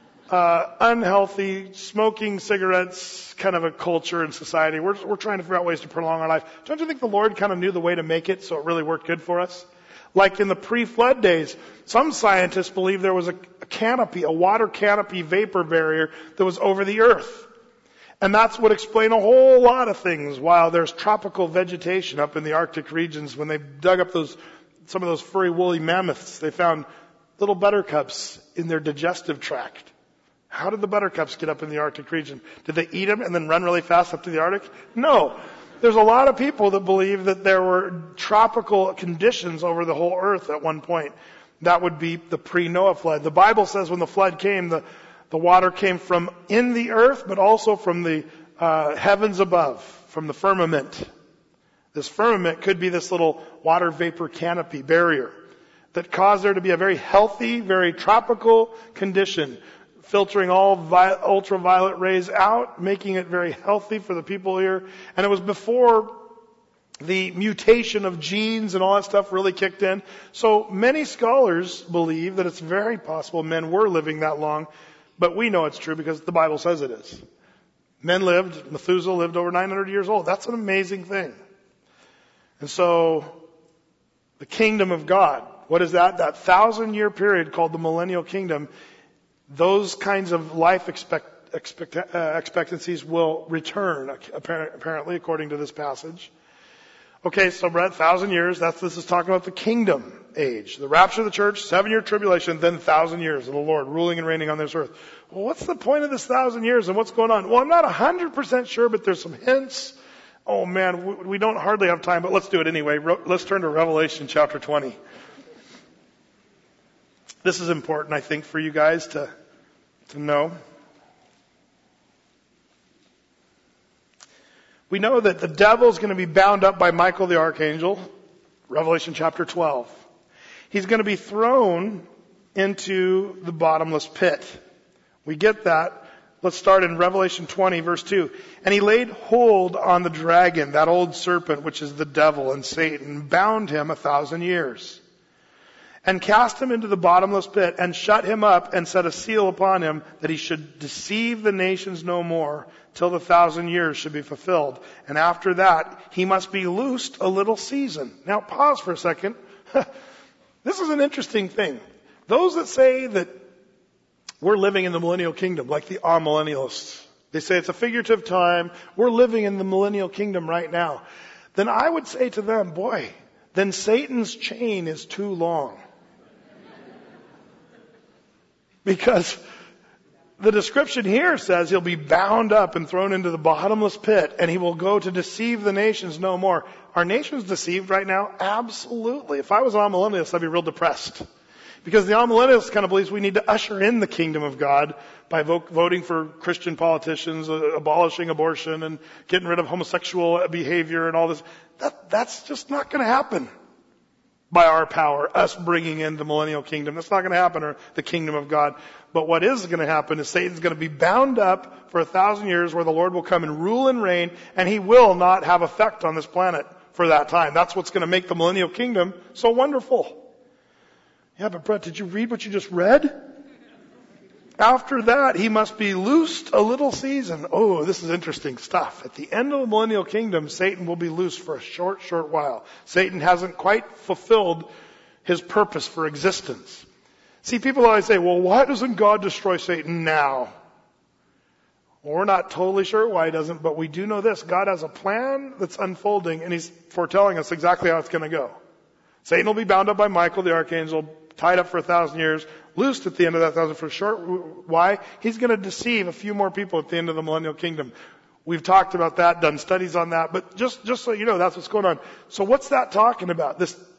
unhealthy, smoking cigarettes kind of a culture and society. We're trying to figure out ways to prolong our life. Don't you think the Lord kind of knew the way to make it so it really worked good for us? Like in the pre-flood days, some scientists believe there was a canopy, a water canopy vapor barrier that was over the earth. And that's what explains a whole lot of things while there's tropical vegetation up in the Arctic regions. When they dug up some of those furry woolly mammoths, they found little buttercups in their digestive tract. How did the buttercups get up in the Arctic region? Did they eat them and then run really fast up to the Arctic? No. There's a lot of people that believe that there were tropical conditions over the whole earth at one point. That would be the pre-Noah flood. The Bible says when the flood came, the water came from in the earth, but also from the heavens above, from the firmament. This firmament could be this little water vapor canopy barrier that caused there to be a very healthy, very tropical condition, filtering all ultraviolet rays out, making it very healthy for the people here. And it was before the mutation of genes and all that stuff really kicked in. So many scholars believe that it's very possible men were living that long, but we know it's true because the Bible says it is. Methuselah lived over 900 years old. That's an amazing thing. And so the kingdom of God, what is that? That 1,000-year period called the millennial kingdom. Those kinds of life expectancies will return, apparently, according to this passage. Okay, so Brett, 1,000 years, this is talking about the kingdom age. The rapture of the church, 7-year tribulation, then 1,000 years of the Lord ruling and reigning on this earth. Well, what's the point of this 1,000 years and what's going on? Well, I'm not 100% sure, but there's some hints. Oh man, we don't hardly have time, but let's do it anyway. Let's turn to Revelation chapter 20. This is important, I think, for you guys to know. We know that the devil is going to be bound up by Michael the archangel, Revelation chapter 12. He's going to be thrown into the bottomless pit. We get that. Let's start in Revelation 20, verse 2. And he laid hold on the dragon, that old serpent, which is the devil and Satan, bound him 1,000 years. And cast him into the bottomless pit, and shut him up, and set a seal upon him, that he should deceive the nations no more, till the 1,000 years should be fulfilled. And after that, he must be loosed a little season. Now pause for a second. This is an interesting thing. Those that say that we're living in the millennial kingdom, like the amillennialists, they say it's a figurative time, we're living in the millennial kingdom right now. Then I would say to them, boy, then Satan's chain is too long. Because the description here says he'll be bound up and thrown into the bottomless pit, and he will go to deceive the nations no more. Are nations deceived right now? Absolutely. If I was an amillennialist, I'd be real depressed. Because the amillennialist kind of believes we need to usher in the kingdom of God by voting for Christian politicians, abolishing abortion, and getting rid of homosexual behavior and all this. That's just not going to happen by our power, us bringing in the millennial kingdom. That's not going to happen, or the kingdom of God. But what is going to happen is Satan's going to be bound up for 1,000 years where the Lord will come and rule and reign, and he will not have effect on this planet for that time. That's what's going to make the millennial kingdom so wonderful. Yeah, but Brett, did you read what you just read? After that, he must be loosed a little season. Oh, this is interesting stuff. At the end of the millennial kingdom, Satan will be loosed for a short while. Satan hasn't quite fulfilled his purpose for existence. See, people always say, well, why doesn't God destroy Satan now? Well, we're not totally sure why he doesn't, but we do know this. God has a plan that's unfolding, and he's foretelling us exactly how it's going to go. Satan will be bound up by Michael the archangel, tied up for 1,000 years, loosed at the end of that 1,000 for a short. Why? He's going to deceive a few more people at the end of the millennial kingdom. We've talked about that, done studies on that, but just so you know, that's what's going on. So what's that talking about? This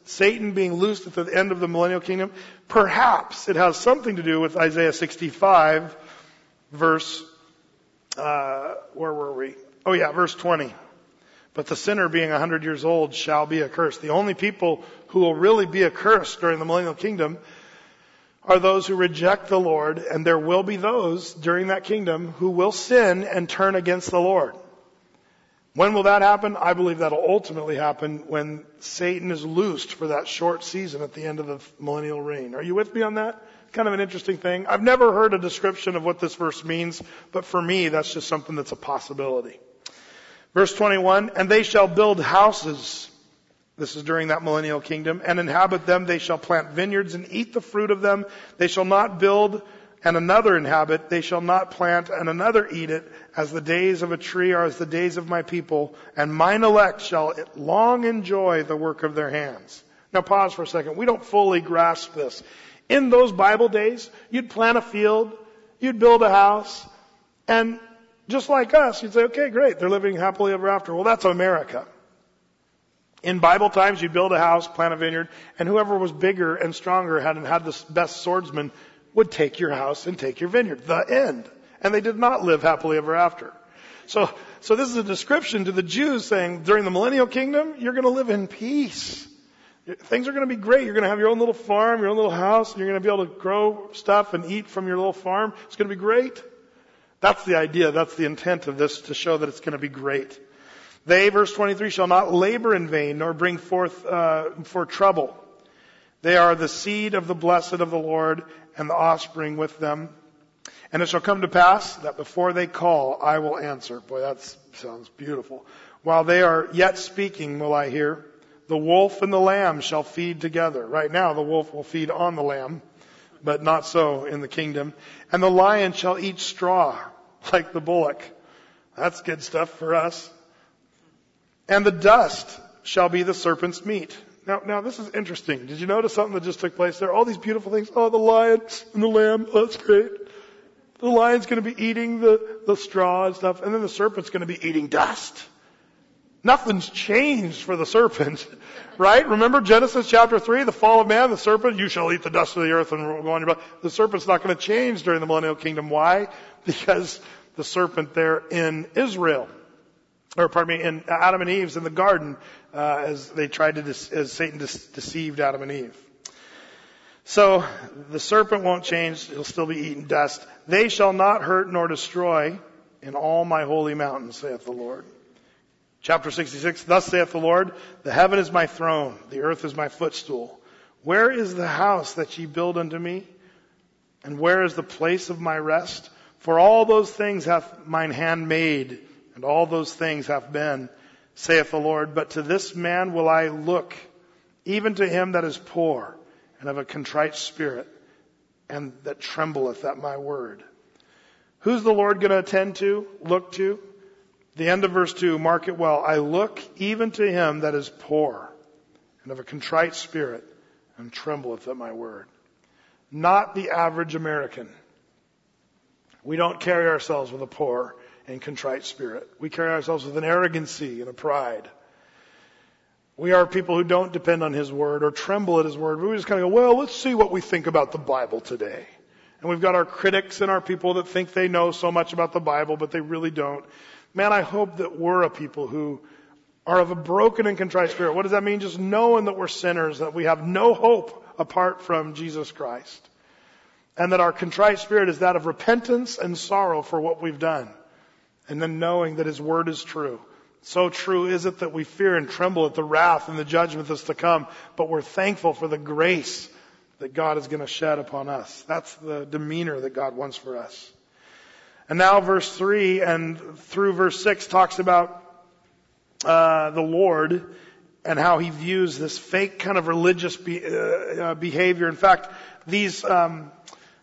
Satan being loosed at the end of the millennial kingdom? Perhaps it has something to do with Isaiah 65, verse, where were we? Oh yeah, verse 20. But the sinner being 100 years old shall be accursed. The only people who will really be accursed during the millennial kingdom are those who reject the Lord, and there will be those during that kingdom who will sin and turn against the Lord. When will that happen? I believe that'll ultimately happen when Satan is loosed for that short season at the end of the millennial reign. Are you with me on that? Kind of an interesting thing. I've never heard a description of what this verse means, but for me, that's just something that's a possibility. Verse 21, and they shall build houses. This is during that millennial kingdom. And inhabit them. They shall plant vineyards and eat the fruit of them. They shall not build and another inhabit. They shall not plant and another eat it. As the days of a tree are as the days of my people. And mine elect shall long enjoy the work of their hands. Now pause for a second. We don't fully grasp this. In those Bible days, you'd plant a field. You'd build a house. And just like us, you'd say, okay, great. They're living happily ever after. Well, that's America. In Bible times, you'd build a house, plant a vineyard, and whoever was bigger and stronger and had the best swordsman would take your house and take your vineyard. The end. And they did not live happily ever after. So this is a description to the Jews saying, during the millennial kingdom, you're going to live in peace. Things are going to be great. You're going to have your own little farm, your own little house, and you're going to be able to grow stuff and eat from your little farm. It's going to be great. That's the idea. That's the intent of this, to show that it's going to be great. They, verse 23, shall not labor in vain, nor bring forth for trouble. They are the seed of the blessed of the Lord, and the offspring with them. And it shall come to pass that before they call, I will answer. Boy, that sounds beautiful. While they are yet speaking, will I hear. The wolf and the lamb shall feed together. Right now, the wolf will feed on the lamb, but not so in the kingdom. And the lion shall eat straw, like the bullock. That's good stuff for us. And the dust shall be the serpent's meat. Now this is interesting. Did you notice something that just took place there? All these beautiful things. Oh, the lion and the lamb. Oh, that's great. The lion's going to be eating the straw and stuff. And then the serpent's going to be eating dust. Nothing's changed for the serpent, right? Remember Genesis chapter 3, the fall of man, the serpent, you shall eat the dust of the earth and go on your body. The serpent's not going to change during the millennial kingdom. Why? Because the serpent there in Israel, in Adam and Eve's in the garden, as Satan deceived Adam and Eve. So the serpent won't change. He'll still be eating dust. They shall not hurt nor destroy in all my holy mountains, saith the Lord. Chapter 66, thus saith the Lord, the heaven is my throne, the earth is my footstool. Where is the house that ye build unto me? And where is the place of my rest? For all those things hath mine hand made, and all those things have been, saith the Lord. But to this man will I look, even to him that is poor, and of a contrite spirit, and that trembleth at my word. Who's the Lord going to attend to, look to? The end of verse 2, mark it well. I look even to him that is poor, and of a contrite spirit, and trembleth at my word. Not the average American. We don't carry ourselves with a poor and contrite spirit. We carry ourselves with an arrogancy and a pride. We are people who don't depend on his word or tremble at his word. We just kind of go, well, let's see what we think about the Bible today. And we've got our critics and our people that think they know so much about the Bible, but they really don't. Man, I hope that we're a people who are of a broken and contrite spirit. What does that mean? Just knowing that we're sinners, that we have no hope apart from Jesus Christ. And that our contrite spirit is that of repentance and sorrow for what we've done. And then knowing that his word is true. So true is it that we fear and tremble at the wrath and the judgment that's to come. But we're thankful for the grace that God is going to shed upon us. That's the demeanor that God wants for us. And now verse 3 and through verse 6 talks about the Lord and how he views this fake kind of religious behavior. In fact, these are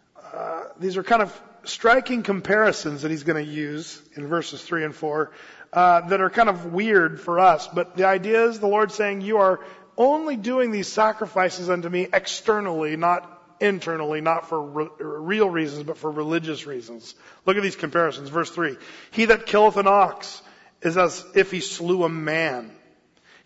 kind of striking comparisons that he's going to use in verses 3 and 4 that are kind of weird for us. But the idea is the Lord saying, you are only doing these sacrifices unto me externally, not internally, not for real reasons, but for religious reasons. Look at these comparisons. Verse 3. He that killeth an ox is as if he slew a man.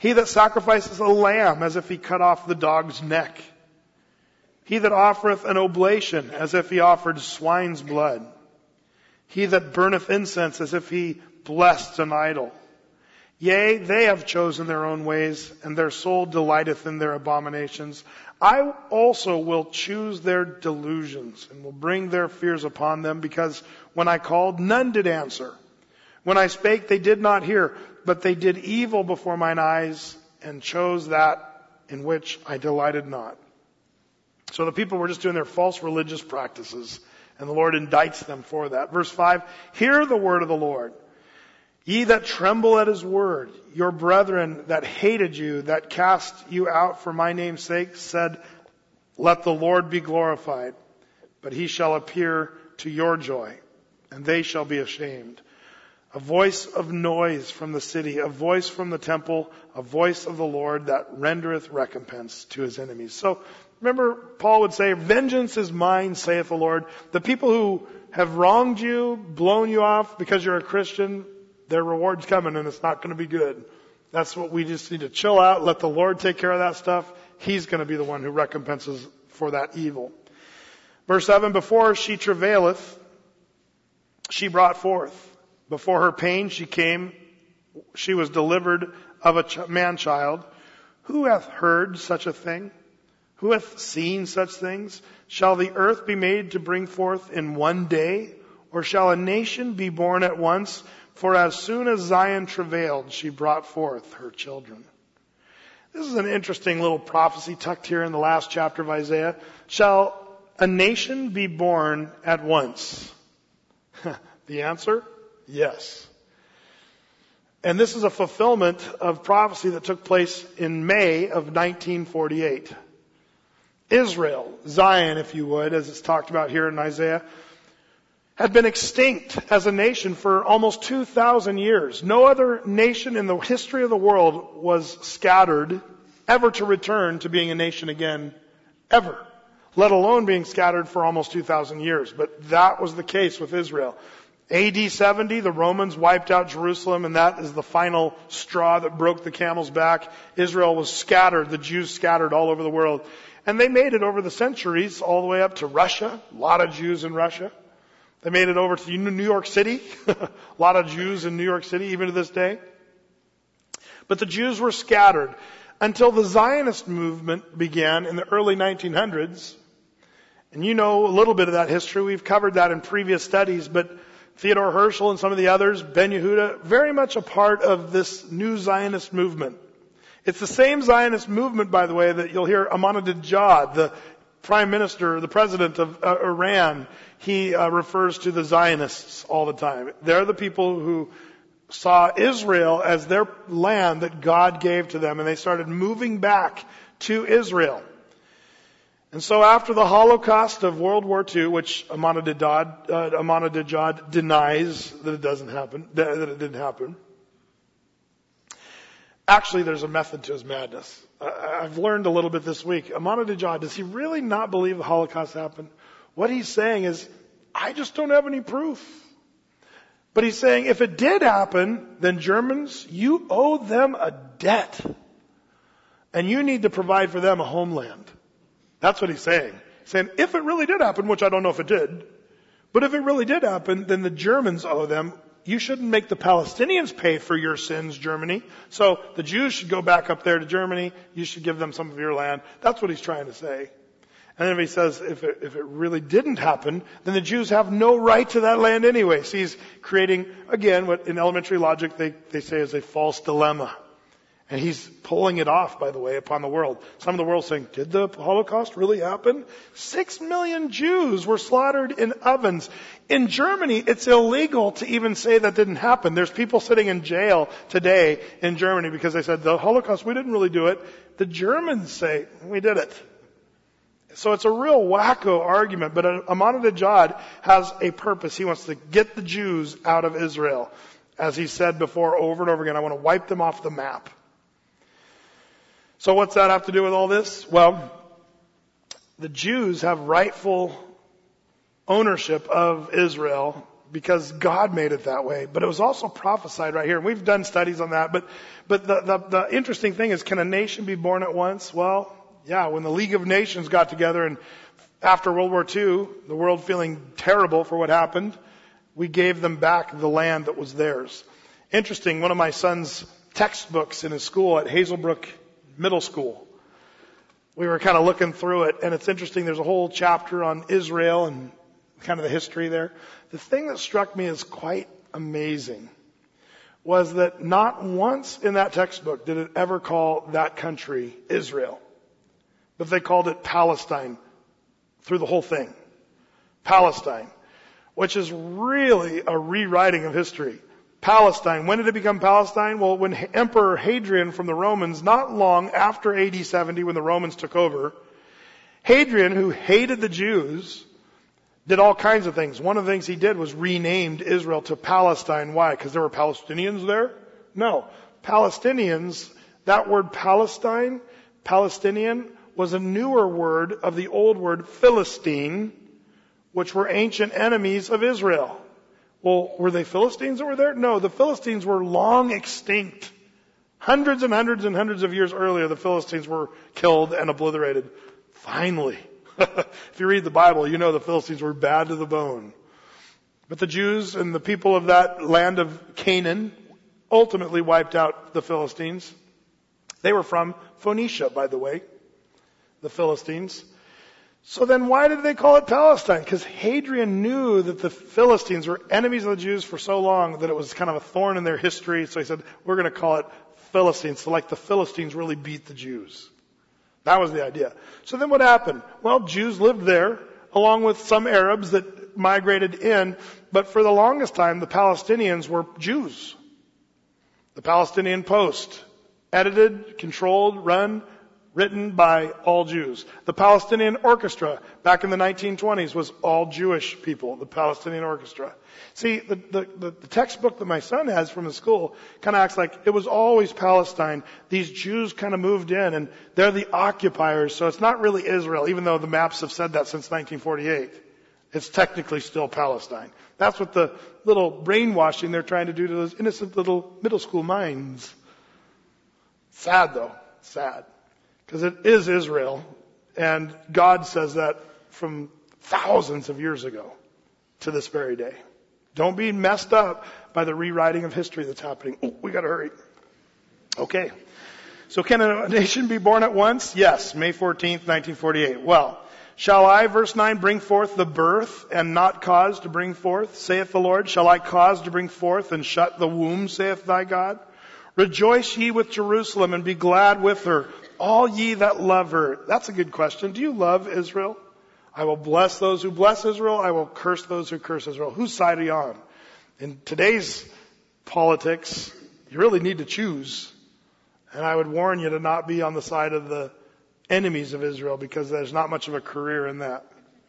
He that sacrifices a lamb as if he cut off the dog's neck. He that offereth an oblation as if he offered swine's blood. He that burneth incense as if he blessed an idol. Yea, they have chosen their own ways, and their soul delighteth in their abominations. I also will choose their delusions, and will bring their fears upon them, because when I called, none did answer. When I spake, they did not hear, but they did evil before mine eyes, and chose that in which I delighted not. So the people were just doing their false religious practices, and the Lord indicts them for that. Verse 5, hear the word of the Lord. Ye that tremble at his word, your brethren that hated you, that cast you out for my name's sake, said, let the Lord be glorified. But he shall appear to your joy, and they shall be ashamed. A voice of noise from the city, a voice from the temple, a voice of the Lord that rendereth recompense to his enemies. So remember, Paul would say, vengeance is mine, saith the Lord. The people who have wronged you, blown you off because you're a Christian, their reward's coming, and it's not going to be good. That's what we just need to chill out, let the Lord take care of that stuff. He's going to be the one who recompenses for that evil. Verse 7, before she travaileth, she brought forth. Before her pain she came, she was delivered of a man-child. Who hath heard such a thing? Who hath seen such things? Shall the earth be made to bring forth in one day? Or shall a nation be born at once? For as soon as Zion travailed, she brought forth her children. This is an interesting little prophecy tucked here in the last chapter of Isaiah. Shall a nation be born at once? The answer? Yes. And this is a fulfillment of prophecy that took place in May of 1948. Israel, Zion, if you would, as it's talked about here in Isaiah, had been extinct as a nation for almost 2,000 years. No other nation in the history of the world was scattered ever to return to being a nation again, ever, let alone being scattered for almost 2,000 years. But that was the case with Israel. AD 70, the Romans wiped out Jerusalem, and that is the final straw that broke the camel's back. Israel was scattered, the Jews scattered all over the world. And they made it over the centuries all the way up to Russia, a lot of Jews in Russia. They made it over to New York City. A lot of Jews in New York City, even to this day. But the Jews were scattered until the Zionist movement began in the early 1900s. And you know a little bit of that history. We've covered that in previous studies. But Theodore Herschel and some of the others, Ben Yehuda, very much a part of this new Zionist movement. It's the same Zionist movement, by the way, that you'll hear Ahmadinejad, the prime minister, the president of Iran, he refers to the Zionists all the time. They're the people who saw Israel as their land that God gave to them, and they started moving back to Israel. And so after the Holocaust of World War II, which Ahmadinejad denies that it doesn't happen, that it didn't happen. Actually, there's a method to his madness. I've learned a little bit this week. Ahmadinejad, does he really not believe the Holocaust happened? What he's saying is, I just don't have any proof. But he's saying, if it did happen, then Germans, you owe them a debt. And you need to provide for them a homeland. That's what he's saying. He's saying, if it really did happen, which I don't know if it did, but if it really did happen, then the Germans owe them. You shouldn't make the Palestinians pay for your sins, Germany. So the Jews should go back up there to Germany. You should give them some of your land. That's what he's trying to say. And then he says, if it really didn't happen, then the Jews have no right to that land anyway. So he's creating, again, what in elementary logic they say is a false dilemma. And he's pulling it off, by the way, upon the world. Some of the world saying, did the Holocaust really happen? 6 million Jews were slaughtered in ovens. In Germany, it's illegal to even say that didn't happen. There's people sitting in jail today in Germany because they said, the Holocaust, we didn't really do it. The Germans say, we did it. So it's a real wacko argument, but Ahmadinejad has a purpose. He wants to get the Jews out of Israel. As he said before over and over again, I want to wipe them off the map. So what's that have to do with all this? Well, the Jews have rightful ownership of Israel because God made it that way. But it was also prophesied right here. And we've done studies on that. But the interesting thing is, can a nation be born at once? Well, yeah, when the League of Nations got together and after World War II, the world feeling terrible for what happened, we gave them back the land that was theirs. Interesting, one of my son's textbooks in his school at Hazelbrook Middle School, we were kind of looking through it, and it's interesting, there's a whole chapter on Israel and kind of the history there. The thing that struck me as quite amazing was that not once in that textbook did it ever call that country Israel, but they called it Palestine through the whole thing. Palestine, which is really a rewriting of history. Palestine. When did it become Palestine? Well, when Emperor Hadrian from the Romans, not long after AD 70 when the Romans took over, Hadrian, who hated the Jews, did all kinds of things. One of the things he did was renamed Israel to Palestine. Why? Because there were Palestinians there? No. Palestinians, that word Palestine, Palestinian, was a newer word of the old word Philistine, which were ancient enemies of Israel. Well, were they Philistines that were there? No, the Philistines were long extinct. Hundreds and hundreds and hundreds of years earlier, the Philistines were killed and obliterated. Finally. If you read the Bible, you know the Philistines were bad to the bone. But the Jews and the people of that land of Canaan ultimately wiped out the Philistines. They were from Phoenicia, by the way, the Philistines. So then why did they call it Palestine? Because Hadrian knew that the Philistines were enemies of the Jews for so long that it was kind of a thorn in their history. So he said, we're going to call it Philistines. So like the Philistines really beat the Jews. That was the idea. So then what happened? Well, Jews lived there along with some Arabs that migrated in. But for the longest time, the Palestinians were Jews. The Palestinian Post, edited, controlled, run, written by all Jews. The Palestinian Orchestra, back in the 1920s, was all Jewish people, the Palestinian Orchestra. See, the textbook that my son has from his school kind of acts like it was always Palestine. These Jews kind of moved in, and they're the occupiers, so it's not really Israel, even though the maps have said that since 1948. It's technically still Palestine. That's what the little brainwashing they're trying to do to those innocent little middle school minds. Sad, though. Sad. Because it is Israel, and God says that from thousands of years ago to this very day. Don't be messed up by the rewriting of history that's happening. Oh, we gotta hurry. Okay. So can a nation be born at once? Yes. May 14th, 1948. Well, shall I, verse 9, bring forth the birth and not cause to bring forth, saith the Lord? Shall I cause to bring forth and shut the womb, saith thy God? Rejoice ye with Jerusalem and be glad with her, all ye that love her. That's a good question. Do you love Israel? I will bless those who bless Israel. I will curse those who curse Israel. Whose side are you on? In today's politics, you really need to choose. And I would warn you to not be on the side of the enemies of Israel, because there's not much of a career in that.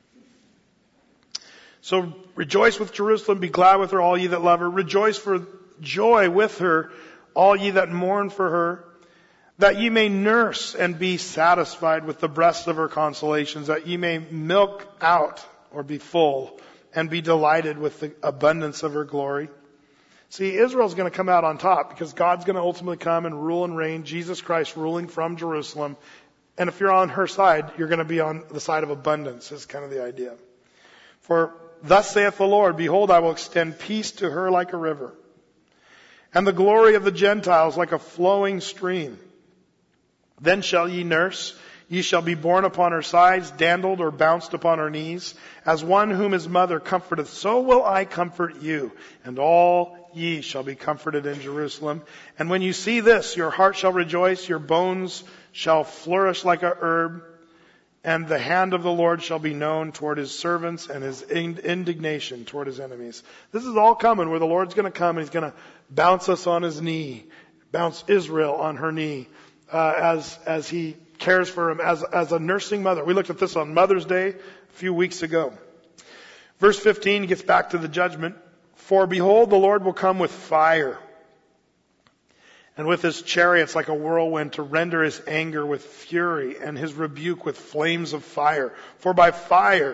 So rejoice with Jerusalem, be glad with her, all ye that love her. Rejoice for joy with her, all ye that mourn for her. That ye may nurse and be satisfied with the breasts of her consolations, that ye may milk out or be full and be delighted with the abundance of her glory. See, Israel's going to come out on top because God's going to ultimately come and rule and reign, Jesus Christ ruling from Jerusalem. And if you're on her side, you're going to be on the side of abundance, is kind of the idea. For thus saith the Lord, behold, I will extend peace to her like a river, and the glory of the Gentiles like a flowing stream. Then shall ye nurse, ye shall be borne upon her sides, dandled or bounced upon her knees. As one whom his mother comforteth, so will I comfort you. And all ye shall be comforted in Jerusalem. And when you see this, your heart shall rejoice, your bones shall flourish like a herb. And the hand of the Lord shall be known toward his servants, and his indignation toward his enemies. This is all coming, where the Lord's going to come and he's going to bounce us on his knee, bounce Israel on her knee. As he cares for him as a nursing mother. We looked at this on Mother's Day a few weeks ago. Verse 15 gets back to the judgment. For behold, the Lord will come with fire, and with his chariots like a whirlwind, to render his anger with fury and his rebuke with flames of fire. For by fire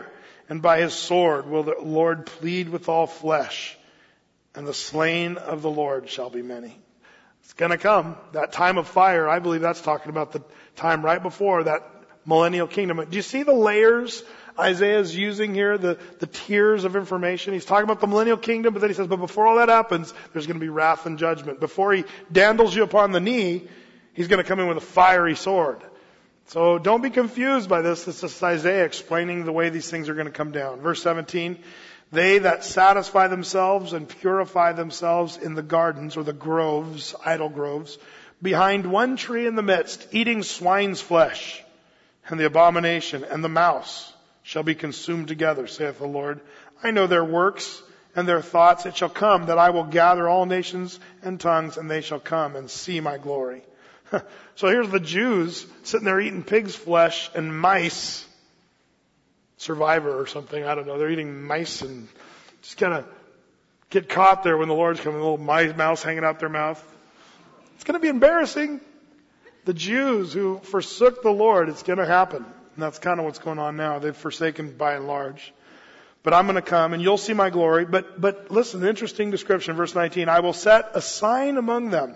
and by his sword will the Lord plead with all flesh, and the slain of the Lord shall be many. It's going to come. That time of fire, I believe that's talking about the time right before that millennial kingdom. Do you see the layers Isaiah is using here, the tiers of information? He's talking about the millennial kingdom, but then he says, but before all that happens, there's going to be wrath and judgment. Before he dandles you upon the knee, he's going to come in with a fiery sword. So don't be confused by this. This is Isaiah explaining the way these things are going to come down. Verse 17, they that satisfy themselves and purify themselves in the gardens or the groves, idol groves, behind one tree in the midst, eating swine's flesh, and the abomination and the mouse shall be consumed together, saith the Lord. I know their works and their thoughts. It shall come that I will gather all nations and tongues, and they shall come and see my glory. So here's the Jews sitting there eating pig's flesh and mice. Survivor or something, I don't know. They're eating mice and just kind of get caught there when the Lord's coming, a little mouse hanging out their mouth. It's going to be embarrassing. The Jews who forsook the Lord, it's going to happen. And that's kind of what's going on now. They've forsaken by and large. But I'm going to come and you'll see my glory. But listen, interesting description, verse 19. I will set a sign among them,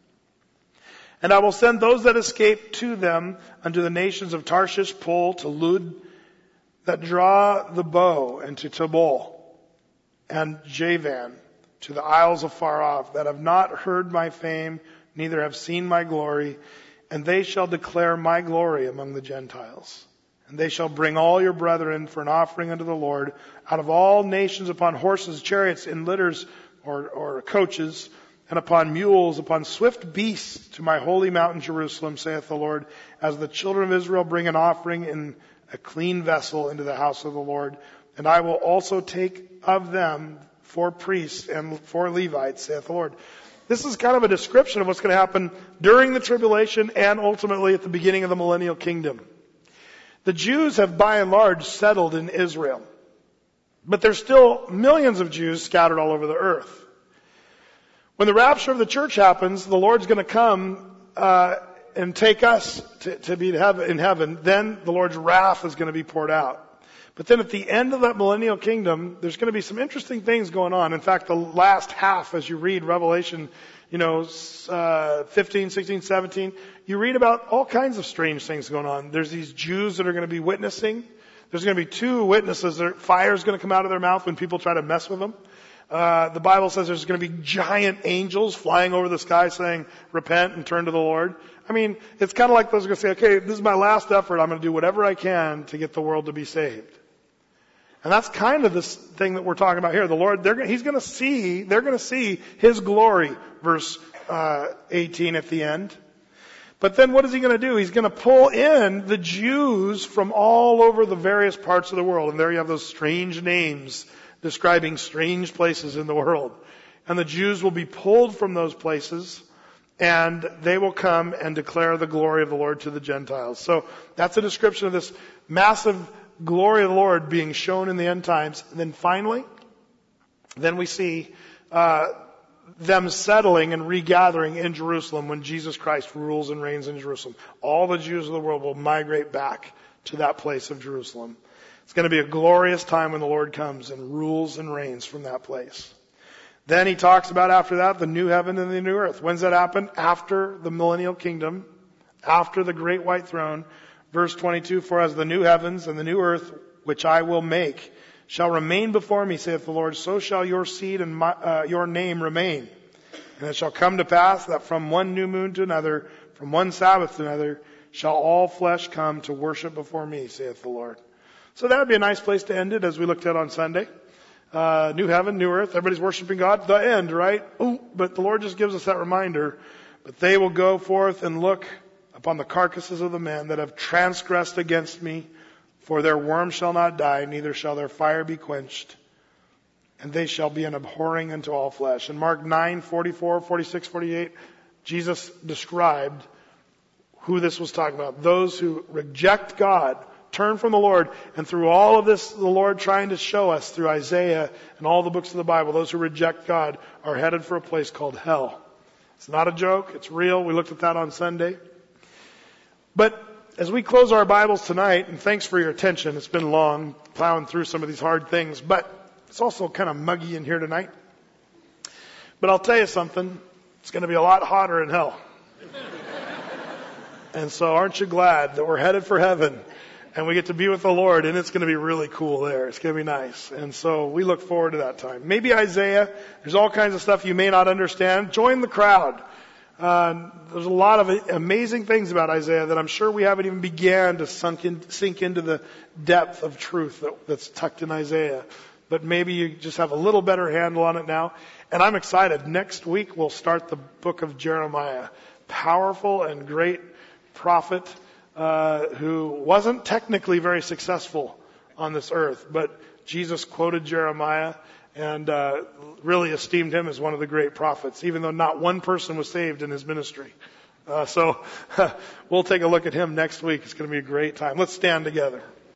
and I will send those that escape to them unto the nations of Tarshish, Pul, to Lud, that draw the bow, and to Tabal and Javan, to the isles afar off, that have not heard my fame, neither have seen my glory, and they shall declare my glory among the Gentiles. And they shall bring all your brethren for an offering unto the Lord out of all nations upon horses, chariots, in litters or coaches, and upon mules, upon swift beasts, to my holy mountain Jerusalem, saith the Lord, as the children of Israel bring an offering in a clean vessel into the house of the Lord. And I will also take of them 4 priests and 4 Levites, saith the Lord. This is kind of a description of what's going to happen during the tribulation and ultimately at the beginning of the millennial kingdom. The Jews have by and large settled in Israel, but there's still millions of Jews scattered all over the earth. When the rapture of the church happens, the Lord's going to come and take us to be in heaven. Then the Lord's wrath is going to be poured out. But then at the end of that millennial kingdom, there's going to be some interesting things going on. In fact, the last half, as you read Revelation, 15, 16, 17, you read about all kinds of strange things going on. There's these Jews that are going to be witnessing. There's going to be 2 witnesses. Fire's going to come out of their mouth when people try to mess with them. The Bible says there's going to be giant angels flying over the sky saying, repent and turn to the Lord. I mean, it's kind of like those are going to say, okay, this is my last effort. I'm going to do whatever I can to get the world to be saved. And that's kind of this thing that we're talking about here. The Lord, they're going to see His glory, verse 18 at the end. But then what is He going to do? He's going to pull in the Jews from all over the various parts of the world. And there you have those strange names describing strange places in the world. And the Jews will be pulled from those places, and they will come and declare the glory of the Lord to the Gentiles. So that's a description of this massive glory of the Lord being shown in the end times. And then finally, we see them settling and regathering in Jerusalem when Jesus Christ rules and reigns in Jerusalem. All the Jews of the world will migrate back to that place of Jerusalem. It's going to be a glorious time when the Lord comes and rules and reigns from that place. Then he talks about after that, the new heaven and the new earth. When's that happen? After the millennial kingdom, after the great white throne. Verse 22, for as the new heavens and the new earth, which I will make, shall remain before me, saith the Lord, so shall your seed and your name remain. And it shall come to pass that from one new moon to another, from one Sabbath to another, shall all flesh come to worship before me, saith the Lord. So that would be a nice place to end it, as we looked at on Sunday. New heaven, new earth. Everybody's worshiping God. The end, right? Ooh, but the Lord just gives us that reminder. But they will go forth and look upon the carcasses of the men that have transgressed against me. For their worm shall not die, neither shall their fire be quenched. And they shall be an abhorring unto all flesh. In Mark 9, 44, 46, 48, Jesus described who this was talking about. Those who reject God, turn from the Lord, and through all of this, the Lord trying to show us through Isaiah and all the books of the Bible, those who reject God are headed for a place called hell. It's not a joke. It's real. We looked at that on Sunday. But As we close our Bibles tonight, and thanks for your attention, it's been long plowing through some of these hard things, but it's also kind of muggy in here tonight. But I'll tell you something, it's going to be a lot hotter in hell. And so aren't you glad that we're headed for heaven and we get to be with the Lord, and it's going to be really cool there. It's going to be nice. And so we look forward to that time. Maybe Isaiah, there's all kinds of stuff you may not understand. Join the crowd. There's a lot of amazing things about Isaiah that I'm sure we haven't even began to sink into the depth of truth that's tucked in Isaiah. But maybe you just have a little better handle on it now. And I'm excited. Next week we'll start the book of Jeremiah. Powerful and great prophet who wasn't technically very successful on this earth. But Jesus quoted Jeremiah and really esteemed him as one of the great prophets, even though not one person was saved in his ministry. So we'll take a look at him next week. It's going to be a great time. Let's stand together.